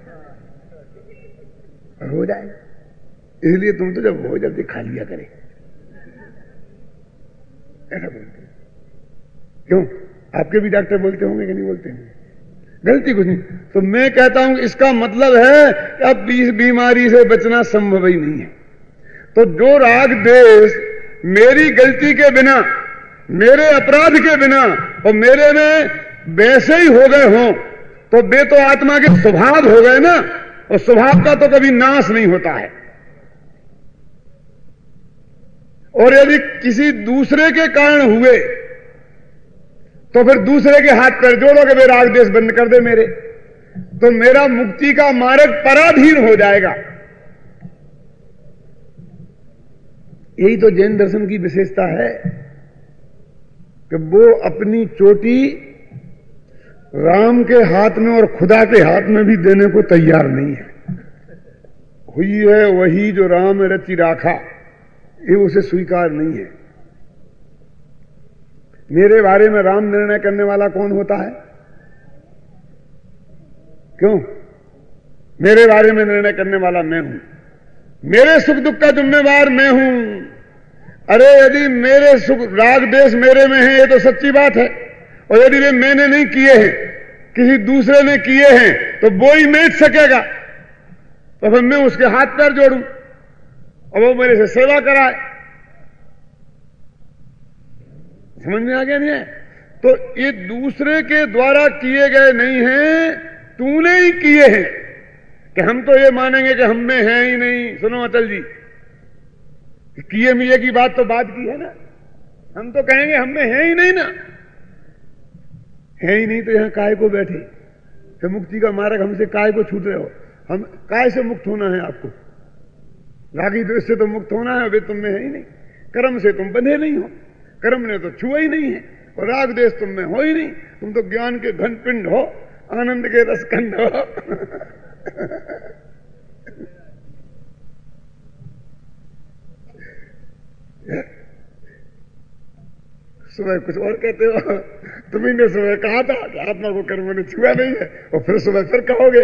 हो जाएगा। इसलिए तुम तो जब हो जल्दी खा लिया करे, ऐसा बोलते हैं। क्यों, आपके भी डॉक्टर बोलते होंगे कि नहीं बोलते हैं? गलती कुछ नहीं। तो मैं कहता हूं इसका मतलब है कि अब इस बीमारी से बचना संभव ही नहीं है। तो जो राग द्वेष मेरी गलती के बिना, मेरे अपराध के बिना और मेरे में वैसे ही हो गए हों, तो वे तो आत्मा के स्वभाव हो गए ना, और स्वभाव का तो कभी नाश नहीं होता है। और यदि किसी दूसरे के कारण हुए तो फिर दूसरे के हाथ पैर जोड़ो कि वे राग द्वेष बंद कर दे मेरे, तो मेरा मुक्ति का मार्ग पराधीन हो जाएगा। यही तो जैन दर्शन की विशेषता है कि वो अपनी चोटी राम के हाथ में और खुदा के हाथ में भी देने को तैयार नहीं है। हुई है वही जो राम रचि राखा, ये उसे स्वीकार नहीं है। मेरे बारे में राम निर्णय करने वाला कौन होता है? क्यों? मेरे बारे में निर्णय करने वाला मैं हूं, मेरे सुख दुख का जिम्मेवार मैं हूं। अरे यदि मेरे सुख राग द्वेष मेरे में है, ये तो सच्ची बात है, और यदि वे मैंने नहीं किए हैं, किसी दूसरे ने किए हैं, तो वो ही मेट सकेगा। तो फिर मैं उसके हाथ पैर जोड़ूं और वो मेरे से सेवा कराए। समझ में आ गया नहीं है? तो ये दूसरे के द्वारा किए गए नहीं हैं, तूने ही किए हैं। कि हम तो ये मानेंगे कि हम में है ही नहीं। सुनो अचल जी, किए मिए की बात तो बात की है ना, हम तो कहेंगे हम में है ही नहीं ना। है ही नहीं तो यहां काय को बैठे, फिर मुक्ति का मार्ग हमसे काय को छूट रहे हो। हम काय से मुक्त होना है आपको? रागी द्वेष से तो मुक्त होना है, वे तुम में है ही नहीं। कर्म से तुम बंधे नहीं हो, कर्म ने तो छुआ ही नहीं है, और राग द्वेष तुम में हो ही नहीं। तुम तो ज्ञान के घन पिंड हो, आनंद के रसखंड हो। सुबह कुछ और कहते हो, तुम्ही ने सुबह कहा था कि आत्मा को कर्म ने छुआ नहीं है, और फिर सुबह फिर कहोगे।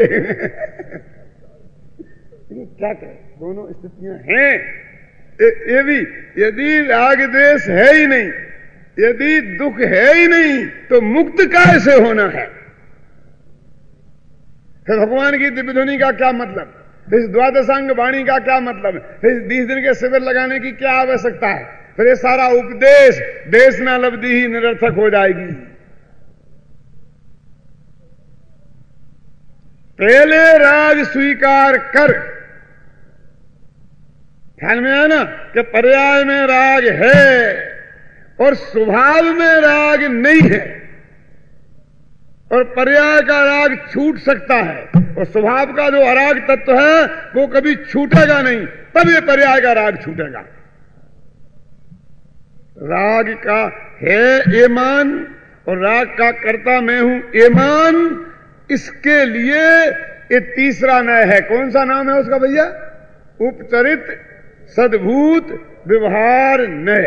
क्या करें, दोनों स्थितियां हैं। ये भी, यदि राग द्वेष है ही नहीं, यदि दुख है ही नहीं, तो मुक्त कैसे होना है? फिर भगवान की दिव्य ध्वनि का क्या मतलब, इस द्वादशांग वाणी का क्या मतलब, इस बीस दिन के शिविर लगाने की क्या आवश्यकता है? फिर ये सारा उपदेश देश न लब्धि ही निरर्थक हो जाएगी। पहले राग स्वीकार कर। ख्याल में आया ना कि पर्याय में राग है और स्वभाव में राग नहीं है, और पर्याय का राग छूट सकता है, और स्वभाव का जो अराग तत्व है वो कभी छूटेगा नहीं, तब ये पर्याय का राग छूटेगा। राग का है ईमान और राग का कर्ता मैं हूं ईमान, इसके लिए ये तीसरा नय है। कौन सा नाम है उसका भैया? उपचरित सद्भूत व्यवहार नय।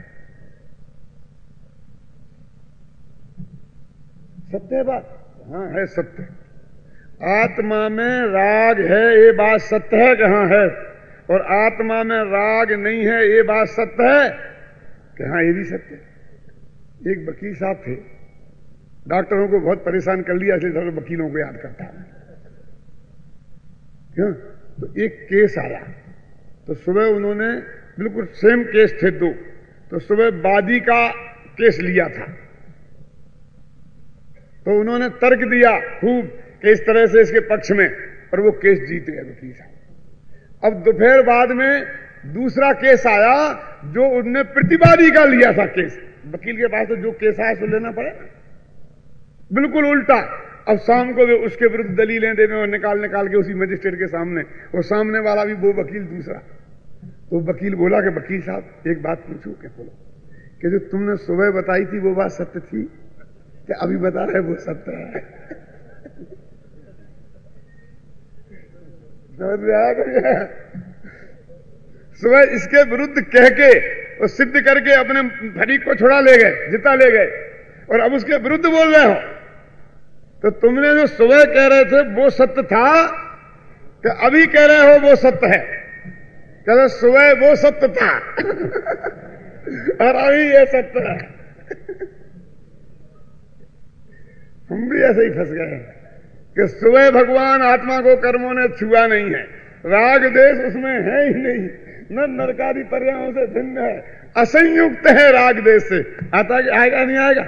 सत्य बात, हाँ है सत्य। आत्मा में राग है ये बात सत्य है कि हाँ है, और आत्मा में राग नहीं है ये बात सत्य है कि हाँ ये भी सत्य है। एक वकील साहब थे, डॉक्टरों को बहुत परेशान कर लिया, इसलिए सारे वकीलों को याद करता है। क्यों? तो एक केस आया, तो सुबह उन्होंने बिल्कुल सेम केस थे दो, तो सुबह वादी का केस लिया था, तो उन्होंने तर्क दिया खूब कि इस तरह से इसके पक्ष में, और वो केस जीत गए वकील साहब। अब दोपहर बाद में दूसरा केस आया जो उनने प्रतिवादी का लिया था केस। वकील के पास तो जो केस आया सो लेना पड़े, बिल्कुल उल्टा। अब शाम को वे उसके विरुद्ध दलीलें देवे और निकाल निकाल के उसी मजिस्ट्रेट के सामने, वो सामने वाला भी वो वकील दूसरा। तो वकील बोला कि वकील साहब एक बात पूछूं? क्या बोलो? कि जो तुमने सुबह बताई थी वो बात सत्य थी कि अभी बता रहे वो सत्य है? समझ में आया? सुबह इसके विरुद्ध कह के और सिद्ध करके अपने फरीक को छुड़ा ले गए, जिता ले गए, और अब उसके विरुद्ध बोल रहे हो। तो तुमने जो सुबह कह रहे थे वो सत्य था कि अभी कह रहे हो वो सत्य है? कहते सुबह वो सत्य था और अभी ये सत्य है। हम भी ऐसे ही फंस गए कि सुबह भगवान आत्मा को कर्मों ने छुआ नहीं है, राग देश उसमें है ही नहीं, न नरकादि पर्यायों से भिन्न है, असंयुक्त है राग देश से। आता आएगा नहीं आएगा?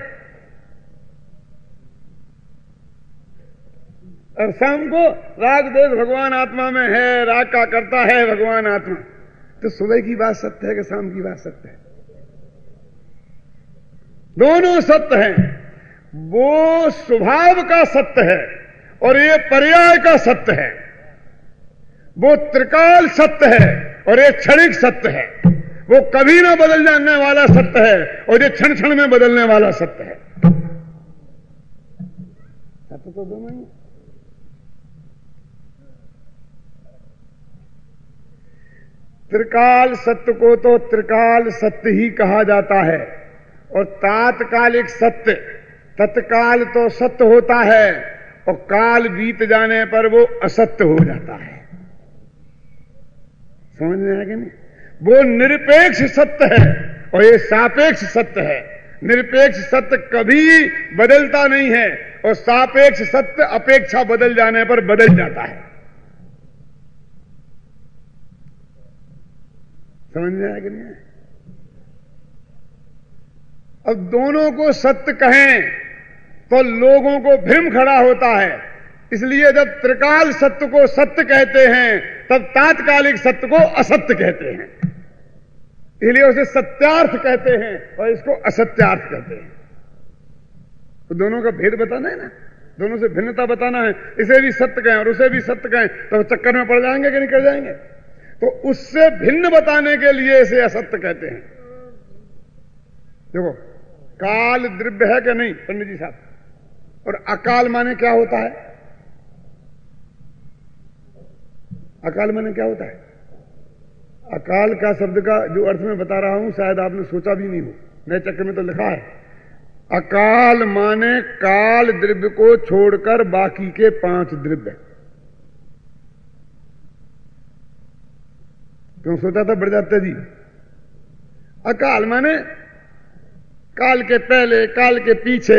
और शाम को राग देश भगवान आत्मा में है, राग का करता है भगवान आत्मा। तो सुबह की बात सत्य है कि शाम की बात सत्य है? दोनों सत्य हैं। वो स्वभाव का सत्य है और ये पर्याय का सत्य है। वो त्रिकाल सत्य है और ये क्षणिक सत्य है। वो कभी ना बदल जाने वाला सत्य है और ये क्षण क्षण में बदलने वाला सत्य है। सत्य तो दोनों ही। त्रिकाल सत्य को तो त्रिकाल सत्य ही कहा जाता है, और तात्कालिक सत्य तत्काल तो सत्य होता है और काल बीत जाने पर वो असत्य हो जाता है। समझ में आया कि नहीं? वो निरपेक्ष सत्य है और ये सापेक्ष सत्य है। निरपेक्ष सत्य कभी बदलता नहीं है और सापेक्ष सत्य अपेक्षा बदल जाने पर बदल जाता है। समझ में आया कि नहीं? अब दोनों को सत्य कहें तो लोगों को भ्रम खड़ा होता है। इसलिए जब त्रिकाल सत्य को सत्य कहते हैं तब तात्कालिक सत्य को असत्य कहते हैं। इसलिए उसे सत्यार्थ कहते हैं और इसको असत्यार्थ कहते हैं। तो दोनों का भेद बताना है ना, दोनों से भिन्नता बताना है। इसे भी सत्य कहें और उसे भी सत्य कहें तो चक्कर में पड़ जाएंगे कि निकल जाएंगे? तो उससे भिन्न बताने के लिए इसे असत्य कहते हैं। देखो, काल द्रव्य है कि नहीं पंडित जी साहब? और अकाल माने क्या होता है? अकाल माने क्या होता है? अकाल का शब्द का जो अर्थ मैं बता रहा हूं शायद आपने सोचा भी नहीं हो, नए चक्कर में तो लिखा है। अकाल माने काल द्रव्य को छोड़कर बाकी के पांच द्रव्य। क्यों सोचा था बड़जात्या जी? अकाल माने काल के पहले, काल के पीछे।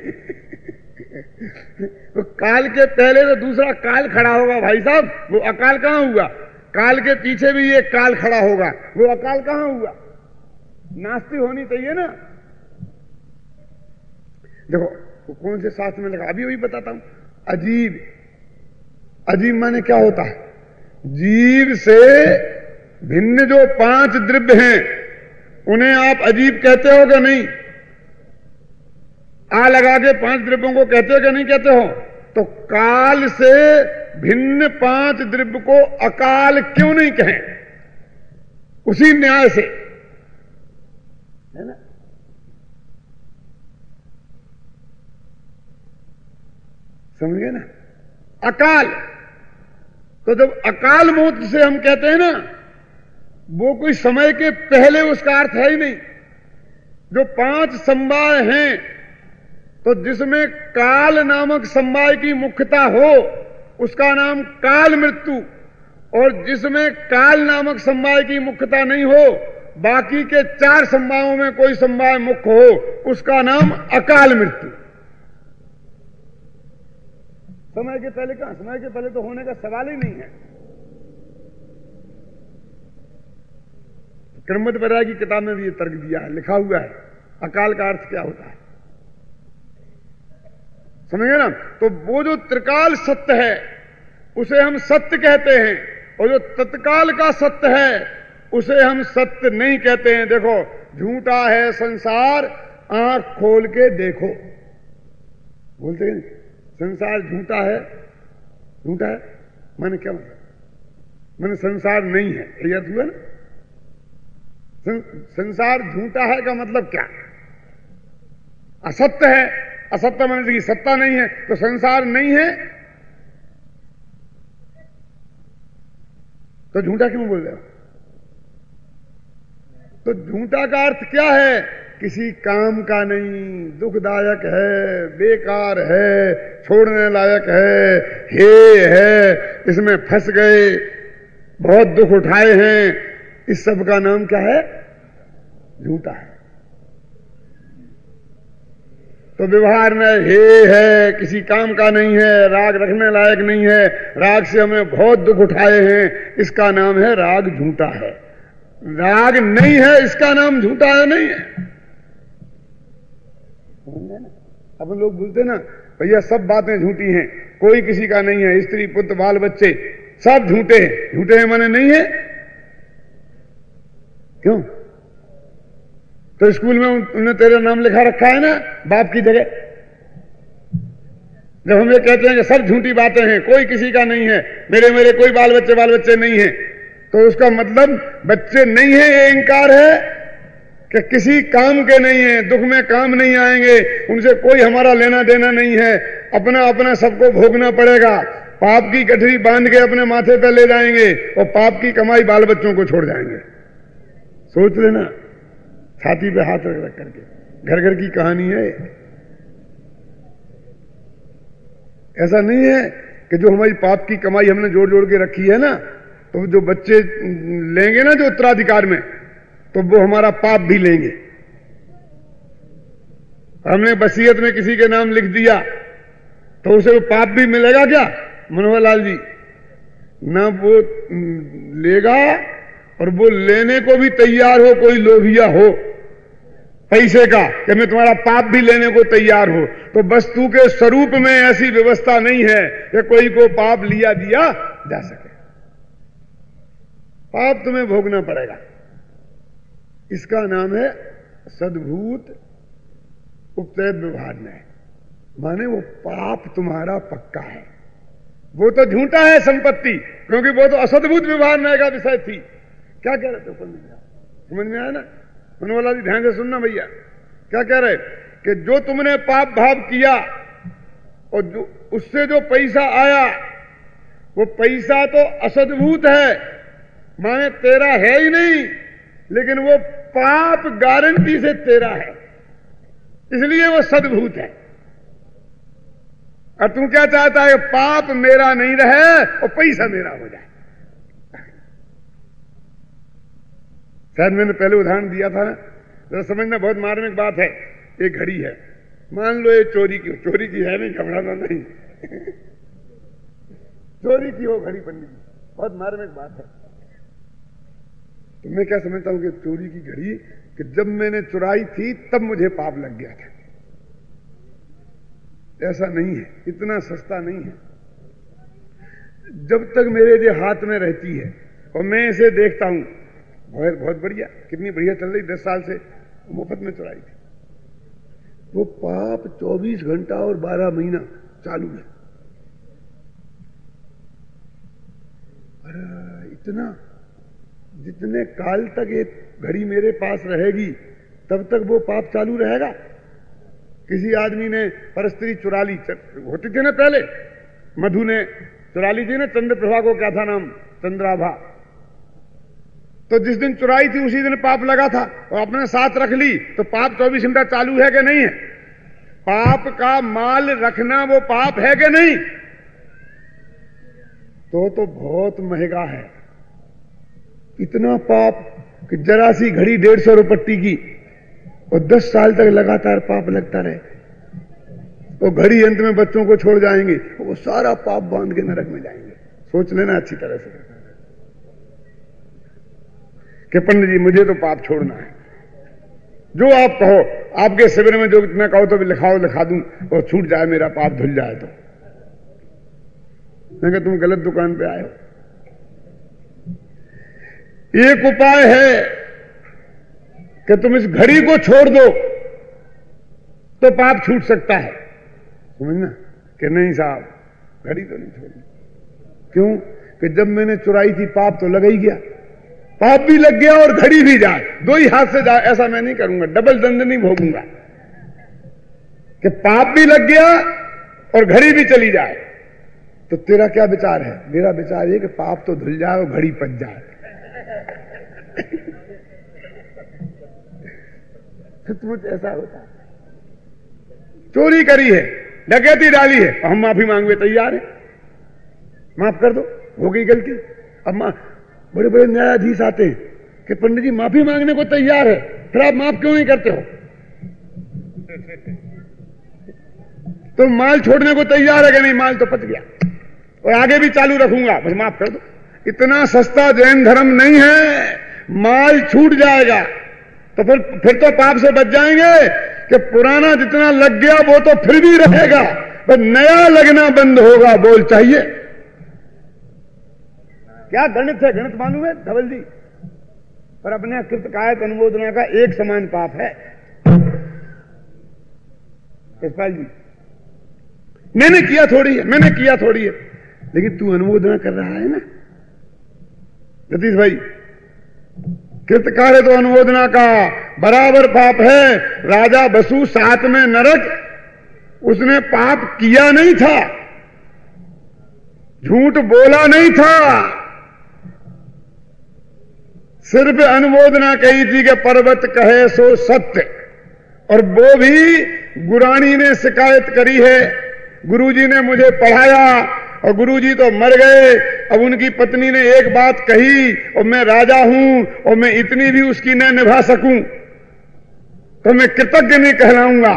तो काल के पहले तो दूसरा काल खड़ा होगा भाई साहब, वो अकाल कहां हुआ? काल के पीछे भी एक काल खड़ा होगा, वो अकाल कहां हुआ? नास्ती होनी चाहिए ना। देखो वो कौन से शास्त्र में लिखा, अभी वही बताता हूं। अजीब, अजीब माने क्या होता है? जीव से भिन्न जो पांच द्रव्य हैं उन्हें आप अजीब कहते हो कि नहीं? आ लगा के पांच द्रव्यों को कहते हो कि नहीं कहते हो? तो काल से भिन्न पांच द्रव्य को अकाल क्यों नहीं कहें? उसी न्याय से, है ना? समझ गए ना? अकाल, तो जब अकाल मौत से हम कहते हैं ना, वो कोई समय के पहले उसका अर्थ है ही नहीं। जो पांच समवाय हैं तो जिसमें काल नामक समवाय की मुख्यता हो उसका नाम काल मृत्यु, और जिसमें काल नामक समवाय की मुख्यता नहीं हो, बाकी के चार समवायों में कोई समवाय मुख्य हो, उसका नाम अकाल मृत्यु। समय के पहले कहां? समय के पहले तो होने का सवाल ही नहीं है। क्रमबद्ध वैराग्य की किताब में भी ये तर्क दिया है, लिखा हुआ है अकाल का अर्थ क्या होता है। समझे ना? तो वो जो त्रिकाल सत्य है उसे हम सत्य कहते हैं, और जो तत्काल का सत्य है उसे हम सत्य नहीं कहते हैं। देखो, झूठा है संसार, आंख खोल के देखो, बोलते हैं संसार झूठा है, झूठा है माने क्या मतलब? माने संसार नहीं है, ये अर्थ हुआ ना। संसार झूठा है का मतलब क्या? असत्य है, असत्य माने कि सत्ता नहीं है, तो संसार नहीं है तो झूठा क्यों बोल रहे हो? तो झूठा का अर्थ क्या है? किसी काम का नहीं, दुखदायक है, बेकार है, छोड़ने लायक है, हे है, इसमें फंस गए, बहुत दुख उठाए हैं, इस सब का नाम क्या है? झूठा है। तो व्यवहार में हे है, किसी काम का नहीं है, राग रखने लायक नहीं है, राग से हमें बहुत दुख उठाए हैं, इसका नाम है राग झूठा है। राग नहीं है, इसका नाम झूठा है नहीं है। अपन लोग बोलते ना भैया सब बातें झूठी हैं, कोई किसी का नहीं है, स्त्री पुत्र बाल बच्चे सब झूठे हैं। झूठे हैं माने नहीं है, क्यों? तो स्कूल में उन्होंने तेरा नाम लिखा रखा है ना बाप की जगह। जब हम ये कहते हैं कि सब झूठी बातें हैं, कोई किसी का नहीं है, मेरे मेरे कोई बाल बच्चे बाल बच्चे नहीं है, तो उसका मतलब बच्चे नहीं है ये इंकार है कि किसी काम के नहीं है, दुख में काम नहीं आएंगे, उनसे कोई हमारा लेना देना नहीं है, अपना अपना सबको भोगना पड़ेगा, पाप की गठरी बांध के अपने माथे पर ले जाएंगे और पाप की कमाई बाल बच्चों को छोड़ जाएंगे। सोच लेना, छाती पे हाथ रख रख करके, घर घर की कहानी है। ऐसा नहीं है कि जो हमारी पाप की कमाई हमने जोड़ जोड़ के रखी है ना, तो जो बच्चे लेंगे ना जो उत्तराधिकार में, तो वो हमारा पाप भी लेंगे। हमने वसीयत में किसी के नाम लिख दिया तो उसे वो पाप भी मिलेगा क्या मनोहर लाल जी? ना वो लेगा और वो लेने को भी तैयार हो, कोई लोभिया हो पैसे का कि मैं तुम्हारा पाप भी लेने को तैयार हो। तो वस्तु के स्वरूप में ऐसी व्यवस्था नहीं है कि कोई को पाप लिया दिया जा सके। पाप तुम्हें भोगना पड़ेगा। इसका नाम है सद्भूत उपतैत व्यवहार में, माने वो पाप तुम्हारा पक्का है। वो तो झूठा है संपत्ति, क्योंकि वो तो असद्भूत व्यवहार में का विषय थी। क्या कह रहे थे? समझ में आया ना? मनोवाला जी ध्यान से सुनना भैया, क्या कह रहे कि जो तुमने पाप भाव किया और जो उससे जो पैसा आया वो पैसा तो असद्भूत है, माने तेरा है ही नहीं, लेकिन वो पाप गारंटी से तेरा है, इसलिए वो सद्भूत है। और तू क्या चाहता है? पाप मेरा नहीं रहे और पैसा मेरा हो जाए। शायद मैंने पहले उदाहरण दिया था ना, जरा समझना, बहुत मार्मिक बात है। एक घड़ी है, मान लो ये चोरी की चोरी की है नहीं, घबराना नहीं चोरी की हो घड़ी पंडित जी, बहुत मार्मिक बात है। तो मैं क्या समझता हूं कि चोरी की घड़ी कि जब मैंने चुराई थी तब मुझे पाप लग गया था। ऐसा नहीं है, इतना सस्ता नहीं है। जब तक मेरे जो हाथ में रहती है और मैं इसे देखता हूं, बहुत बहुत बढ़िया, कितनी बढ़िया चल रही, दस साल से मुफ्त में चुराई थी, वो पाप चौबीस घंटा और बारह महीना चालू है। अरे इतना, जितने काल तक एक घड़ी मेरे पास रहेगी तब तक वो पाप चालू रहेगा। किसी आदमी ने परस्त्री चुरा ली, होती थी ना पहले, मधु ने चुरा ली थी ना चंद्रप्रभा को, क्या था नाम, चंद्राभा। तो जिस दिन चुराई थी उसी दिन पाप लगा था और अपने साथ रख ली, तो पाप चौबीस घंटा चालू है कि नहीं है? पाप का माल रखना वो पाप है कि नहीं? तो तो बहुत महंगा है। इतना पाप कि जरा सी घड़ी डेढ़ सौ रुपट्टी की और दस साल तक लगातार पाप लगता रहे, तो घड़ी अंत में बच्चों को छोड़ जाएंगे, वो सारा पाप बांध के नरक में जाएंगे। सोच लेना अच्छी तरह से कि पंडित जी मुझे तो पाप छोड़ना है, जो आप कहो, आपके शिविर में जो इतना कहो तो भी लिखाओ, लिखा दूं और छूट जाए, मेरा पाप धुल जाए। तो मैं कहा तुम गलत दुकान पे आए हो। एक उपाय है कि तुम इस घड़ी को छोड़ दो तो पाप छूट सकता है, समझना। कि नहीं साहब घड़ी तो नहीं छोड़ी। क्यों? कि जब मैंने चुराई थी पाप तो लग ही गया, पाप भी लग गया और घड़ी भी जाए, दो ही हाथ से जाए, ऐसा मैं नहीं करूंगा, डबल दंड नहीं भोगूंगा कि पाप भी लग गया और घड़ी भी चली जाए। तो तेरा क्या विचार है? मेरा विचार है कि पाप तो धुल जाए और घड़ी पच जाए। सचमुच ऐसा होता है। चोरी करी है, डकैती डाली है, हम माफी मांगने तैयार हैं, माफ कर दो, हो गई गलती। अब बड़े बड़े न्यायाधीश आते हैं कि पंडित जी माफी मांगने को तैयार है, फिर आप माफ क्यों नहीं करते हो? तो माल छोड़ने को तैयार है कि नहीं? माल तो पच गया और आगे भी चालू रखूंगा, बस माफ कर दो। इतना सस्ता जैन धर्म नहीं है, माल छूट जाएगा तो फिर फिर तो पाप से बच जाएंगे कि पुराना जितना लग गया वो तो फिर भी रहेगा, बस नया लगना बंद होगा। बोल चाहिए क्या गणित है? गणित मालूम है धवल जी? पर अपने कृतकायत अनुमोदना का एक समान पाप है। यशपाल जी मैंने किया थोड़ी है, मैंने किया थोड़ी है, लेकिन तू अनुमोदना कर रहा है ना जतीश भाई। कृतकार्य तो अनुमोदना का बराबर पाप है। राजा बसु सात में नरक, उसने पाप किया नहीं था, झूठ बोला नहीं था, सिर्फ अनुमोदना कही थी कि पर्वत कहे सो सत्य। और वो भी गुरानी ने शिकायत करी है, गुरुजी ने मुझे पढ़ाया और गुरुजी तो मर गए, अब उनकी पत्नी ने एक बात कही और मैं राजा हूं और मैं इतनी भी उसकी न निभा सकूं तो मैं कृतज्ञ नहीं कहलाऊंगा।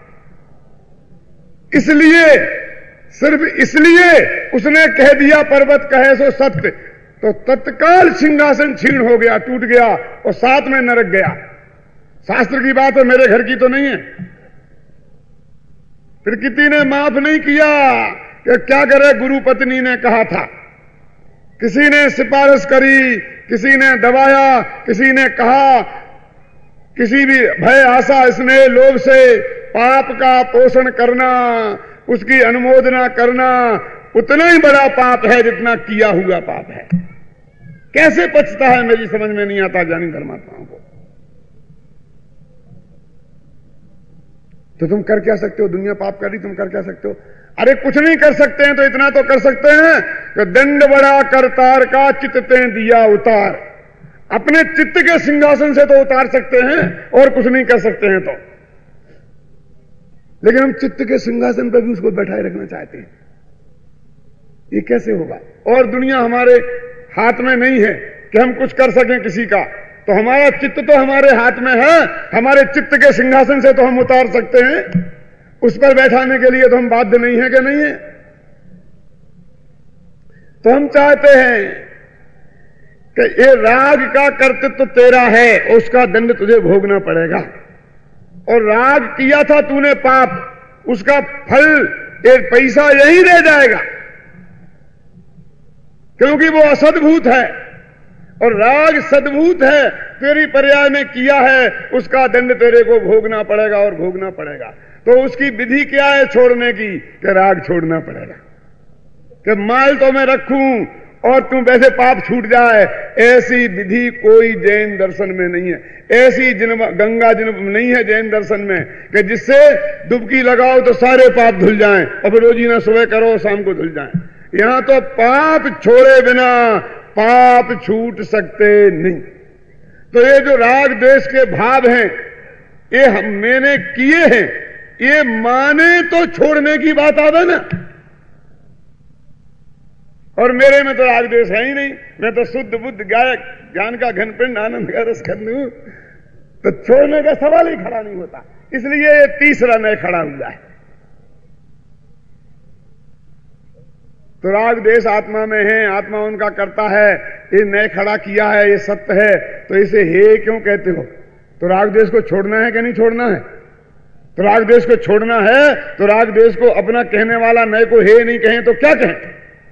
इसलिए, सिर्फ इसलिए उसने कह दिया पर्वत कहे सो सत्य, तो तत्काल सिंहासन छीन हो गया, टूट गया और साथ में नरक गया। शास्त्र की बात है, मेरे घर की तो नहीं है। फिर किसी ने माफ नहीं किया कि क्या करे, गुरु पत्नी ने कहा था। किसी ने सिफारिश करी, किसी ने दबाया, किसी ने कहा, किसी भी भय आशा स्नेह लोभ से पाप का पोषण करना, उसकी अनुमोदना करना उतना ही बड़ा पाप है जितना किया हुआ पाप है। कैसे पचता है मेरी समझ में नहीं आता ज्ञानी धर्मात्माओं को। तो तुम कर क्या सकते हो? दुनिया पाप कर रही, तुम कर क्या सकते हो? अरे कुछ नहीं कर सकते हैं तो इतना तो कर सकते हैं कि दंड बड़ा करतार का चित्ते दिया उतार। अपने चित्त के सिंहासन से तो उतार सकते हैं और कुछ नहीं कर सकते हैं तो। लेकिन हम चित्त के सिंहासन पर भी उसको बैठाए रखना चाहते हैं, ये कैसे होगा? और दुनिया हमारे हाथ में नहीं है कि हम कुछ कर सकें किसी का, तो हमारा चित्त तो हमारे हाथ में है। हमारे चित्त के सिंहासन से तो हम उतार सकते हैं, उस पर बैठाने के लिए तो हम बाध्य नहीं है कि नहीं है? तो हम चाहते हैं कि ये राग का कर्तृत्व तेरा है, उसका दंड तुझे भोगना पड़ेगा। और राग किया था तूने पाप, उसका फल एक पैसा यही रह जाएगा, क्योंकि वो असद्भूत है और राग सद्भूत है। तेरी पर्याय में किया है, उसका दंड तेरे को भोगना पड़ेगा और भोगना पड़ेगा। तो उसकी विधि क्या है छोड़ने की? कि राग छोड़ना पड़ेगा। कि माल तो मैं रखूं और तुम वैसे पाप छूट जाए, ऐसी विधि कोई जैन दर्शन में नहीं है। ऐसी जिन्म गंगा जिन्म नहीं है जैन दर्शन में कि जिससे डुबकी लगाओ तो सारे पाप धुल जाएं, अब रोजीना सुबह करो शाम को धुल जाएं। यहां तो पाप छोड़े बिना पाप छूट सकते नहीं। तो ये जो राग द्वेष के भाव हैं, ये हम मैंने किए हैं, ये माने तो छोड़ने की बात आवे ना। और मेरे में तो राग द्वेष है ही नहीं, मैं तो शुद्ध बुद्ध गायक ज्ञान का घनपिंड आनंद का रस खंडू, तो छोड़ने का सवाल ही खड़ा नहीं होता। इसलिए ये तीसरा नए खड़ा हुआ है। तो राग देश आत्मा में है, आत्मा उनका करता है, ये नए खड़ा किया है, ये सत्य है, तो इसे हे क्यों कहते हो? तो राग देश को छोड़ना है कि नहीं छोड़ना है? तो राग देश को छोड़ना है तो राग देश को अपना कहने वाला नए को हे नहीं कहें तो क्या कहें?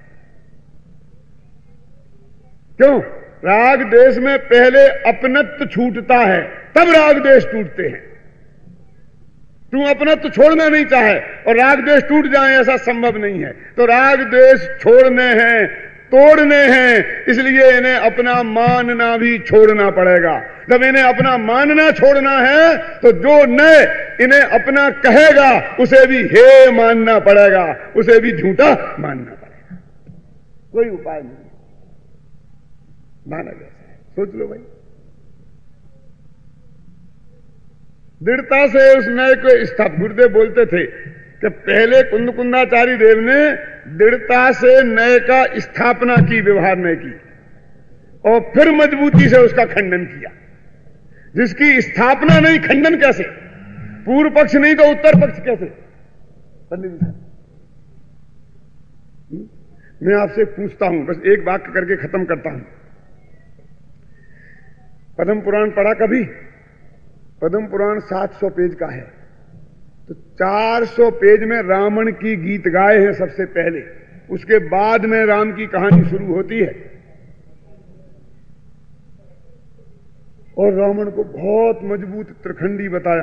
क्यों? राग देश में पहले अपनत्व छूटता है, तब राग देश टूटते हैं। तू अपना तो छोड़ना नहीं चाहे और राग द्वेष टूट जाए ऐसा संभव नहीं है। तो राग द्वेष छोड़ने हैं, तोड़ने हैं, इसलिए इन्हें अपना मानना भी छोड़ना पड़ेगा। जब इन्हें अपना मानना छोड़ना है तो जो न इन्हें अपना कहेगा उसे भी हे मानना पड़ेगा, उसे भी झूठा मानना पड़ेगा। कोई उपाय नहीं माना जैसा है। सोच लो भाई, दृढ़ता से उस नए को स्थापित। गुरुदेव बोलते थे कि पहले कुंद कुंदाचारी देव ने दृढ़ता से नए का स्थापना की, व्यवहार नए की, और फिर मजबूती से उसका खंडन किया। जिसकी स्थापना नहीं, खंडन कैसे? पूर्व पक्ष नहीं तो उत्तर पक्ष कैसे? पंडित जी मैं आपसे पूछता हूं, बस एक वाक्य करके खत्म करता हूं। पद्म पुराण पढ़ा कभी? पद्म पुराण सात सौ पेज का है, तो चार सौ पेज में रावण की गीत गाए हैं सबसे पहले, उसके बाद में राम की कहानी शुरू होती है। और रावण को बहुत मजबूत त्रिखंडी बताया।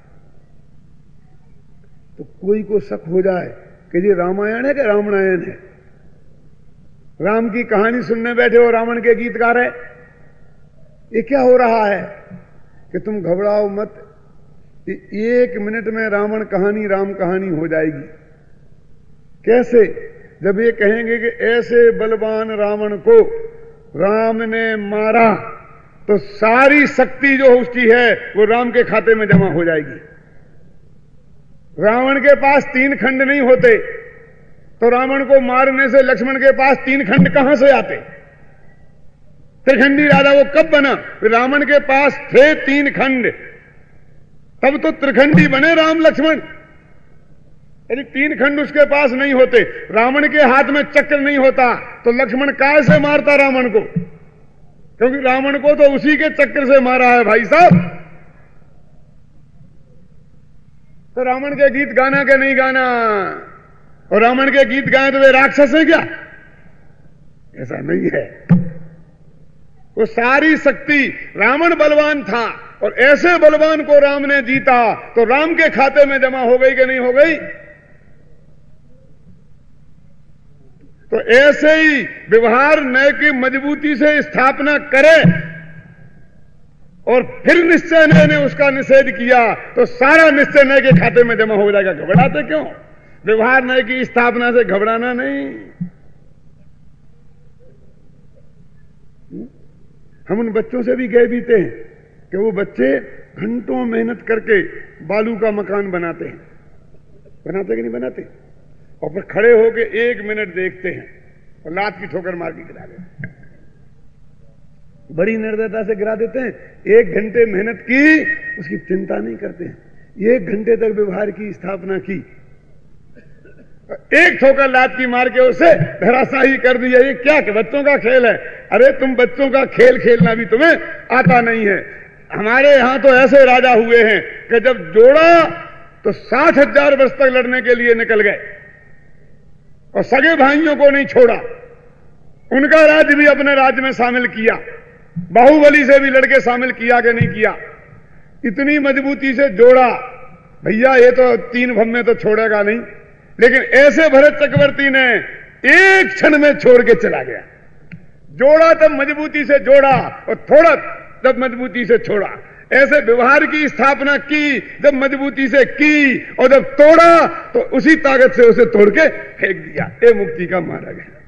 तो कोई को शक हो जाए कि ये रामायण है कि रामायण है। राम की कहानी सुनने बैठे हो, रावण के गीत गा रहे, ये क्या हो रहा है? कि तुम घबराओ मत, एक मिनट में रावण कहानी राम कहानी हो जाएगी। कैसे? जब ये कहेंगे कि ऐसे बलवान रावण को राम ने मारा, तो सारी शक्ति जो उसकी है वो राम के खाते में जमा हो जाएगी। रावण के पास तीन खंड नहीं होते, तो रावण को मारने से लक्ष्मण के पास तीन खंड कहां से आते? त्रिखंडी राजा वो कब बना? रावण के पास थे तीन खंड, तब तो त्रिखंडी बने राम लक्ष्मण। यदि तीन खंड उसके पास नहीं होते, रावण के हाथ में चक्र नहीं होता, तो लक्ष्मण काय से मारता रावण को? क्योंकि रावण को तो उसी के चक्र से मारा है भाई साहब। तो रावण के गीत गाना क्या नहीं गाना? और रावण के गीत गाए तो वे राक्षस है क्या? ऐसा नहीं है। वो सारी शक्ति, रावण बलवान था और ऐसे बलवान को राम ने जीता, तो राम के खाते में जमा हो गई कि नहीं हो गई? तो ऐसे ही व्यवहार नए की मजबूती से स्थापना करे और फिर निश्चय नए ने उसका निषेध किया, तो सारा निश्चय नए के खाते में जमा हो जाएगा। घबराते क्यों? व्यवहार नए की स्थापना से घबराना नहीं। हम उन बच्चों से भी गए बीते हैं कि वो बच्चे घंटों मेहनत करके बालू का मकान बनाते हैं, बनाते कि नहीं बनाते, और फिर खड़े होके एक मिनट देखते हैं और लात की ठोकर मार के गिरा देते हैं। बड़ी निर्दयता से गिरा देते हैं। एक घंटे मेहनत की, उसकी चिंता नहीं करते हैं। एक घंटे तक व्यवहार की स्थापना की, एक ठोकर लात की मार के उसे धराशाही कर दिया। ये क्या कि बच्चों का खेल है? अरे तुम बच्चों का खेल खेलना भी तुम्हें आता नहीं है। हमारे यहां तो ऐसे राजा हुए हैं कि जब जोड़ा तो साठ हजार वर्ष तक लड़ने के लिए निकल गए और सगे भाइयों को नहीं छोड़ा। उनका राज्य भी अपने राज्य में शामिल किया, बाहुबली से भी लड़के शामिल किया कि नहीं किया? इतनी मजबूती से जोड़ा, भैया ये तो तीन भम में तो छोड़ेगा नहीं। लेकिन ऐसे भरत चक्रवर्ती ने एक क्षण में छोड़ के चला गया। जोड़ा तब मजबूती से जोड़ा और थोड़ा तब मजबूती से छोड़ा। ऐसे व्यवहार की स्थापना की जब मजबूती से की, और जब तोड़ा तो उसी ताकत से उसे तोड़ के फेंक दिया। ये मुक्ति का मार्ग है।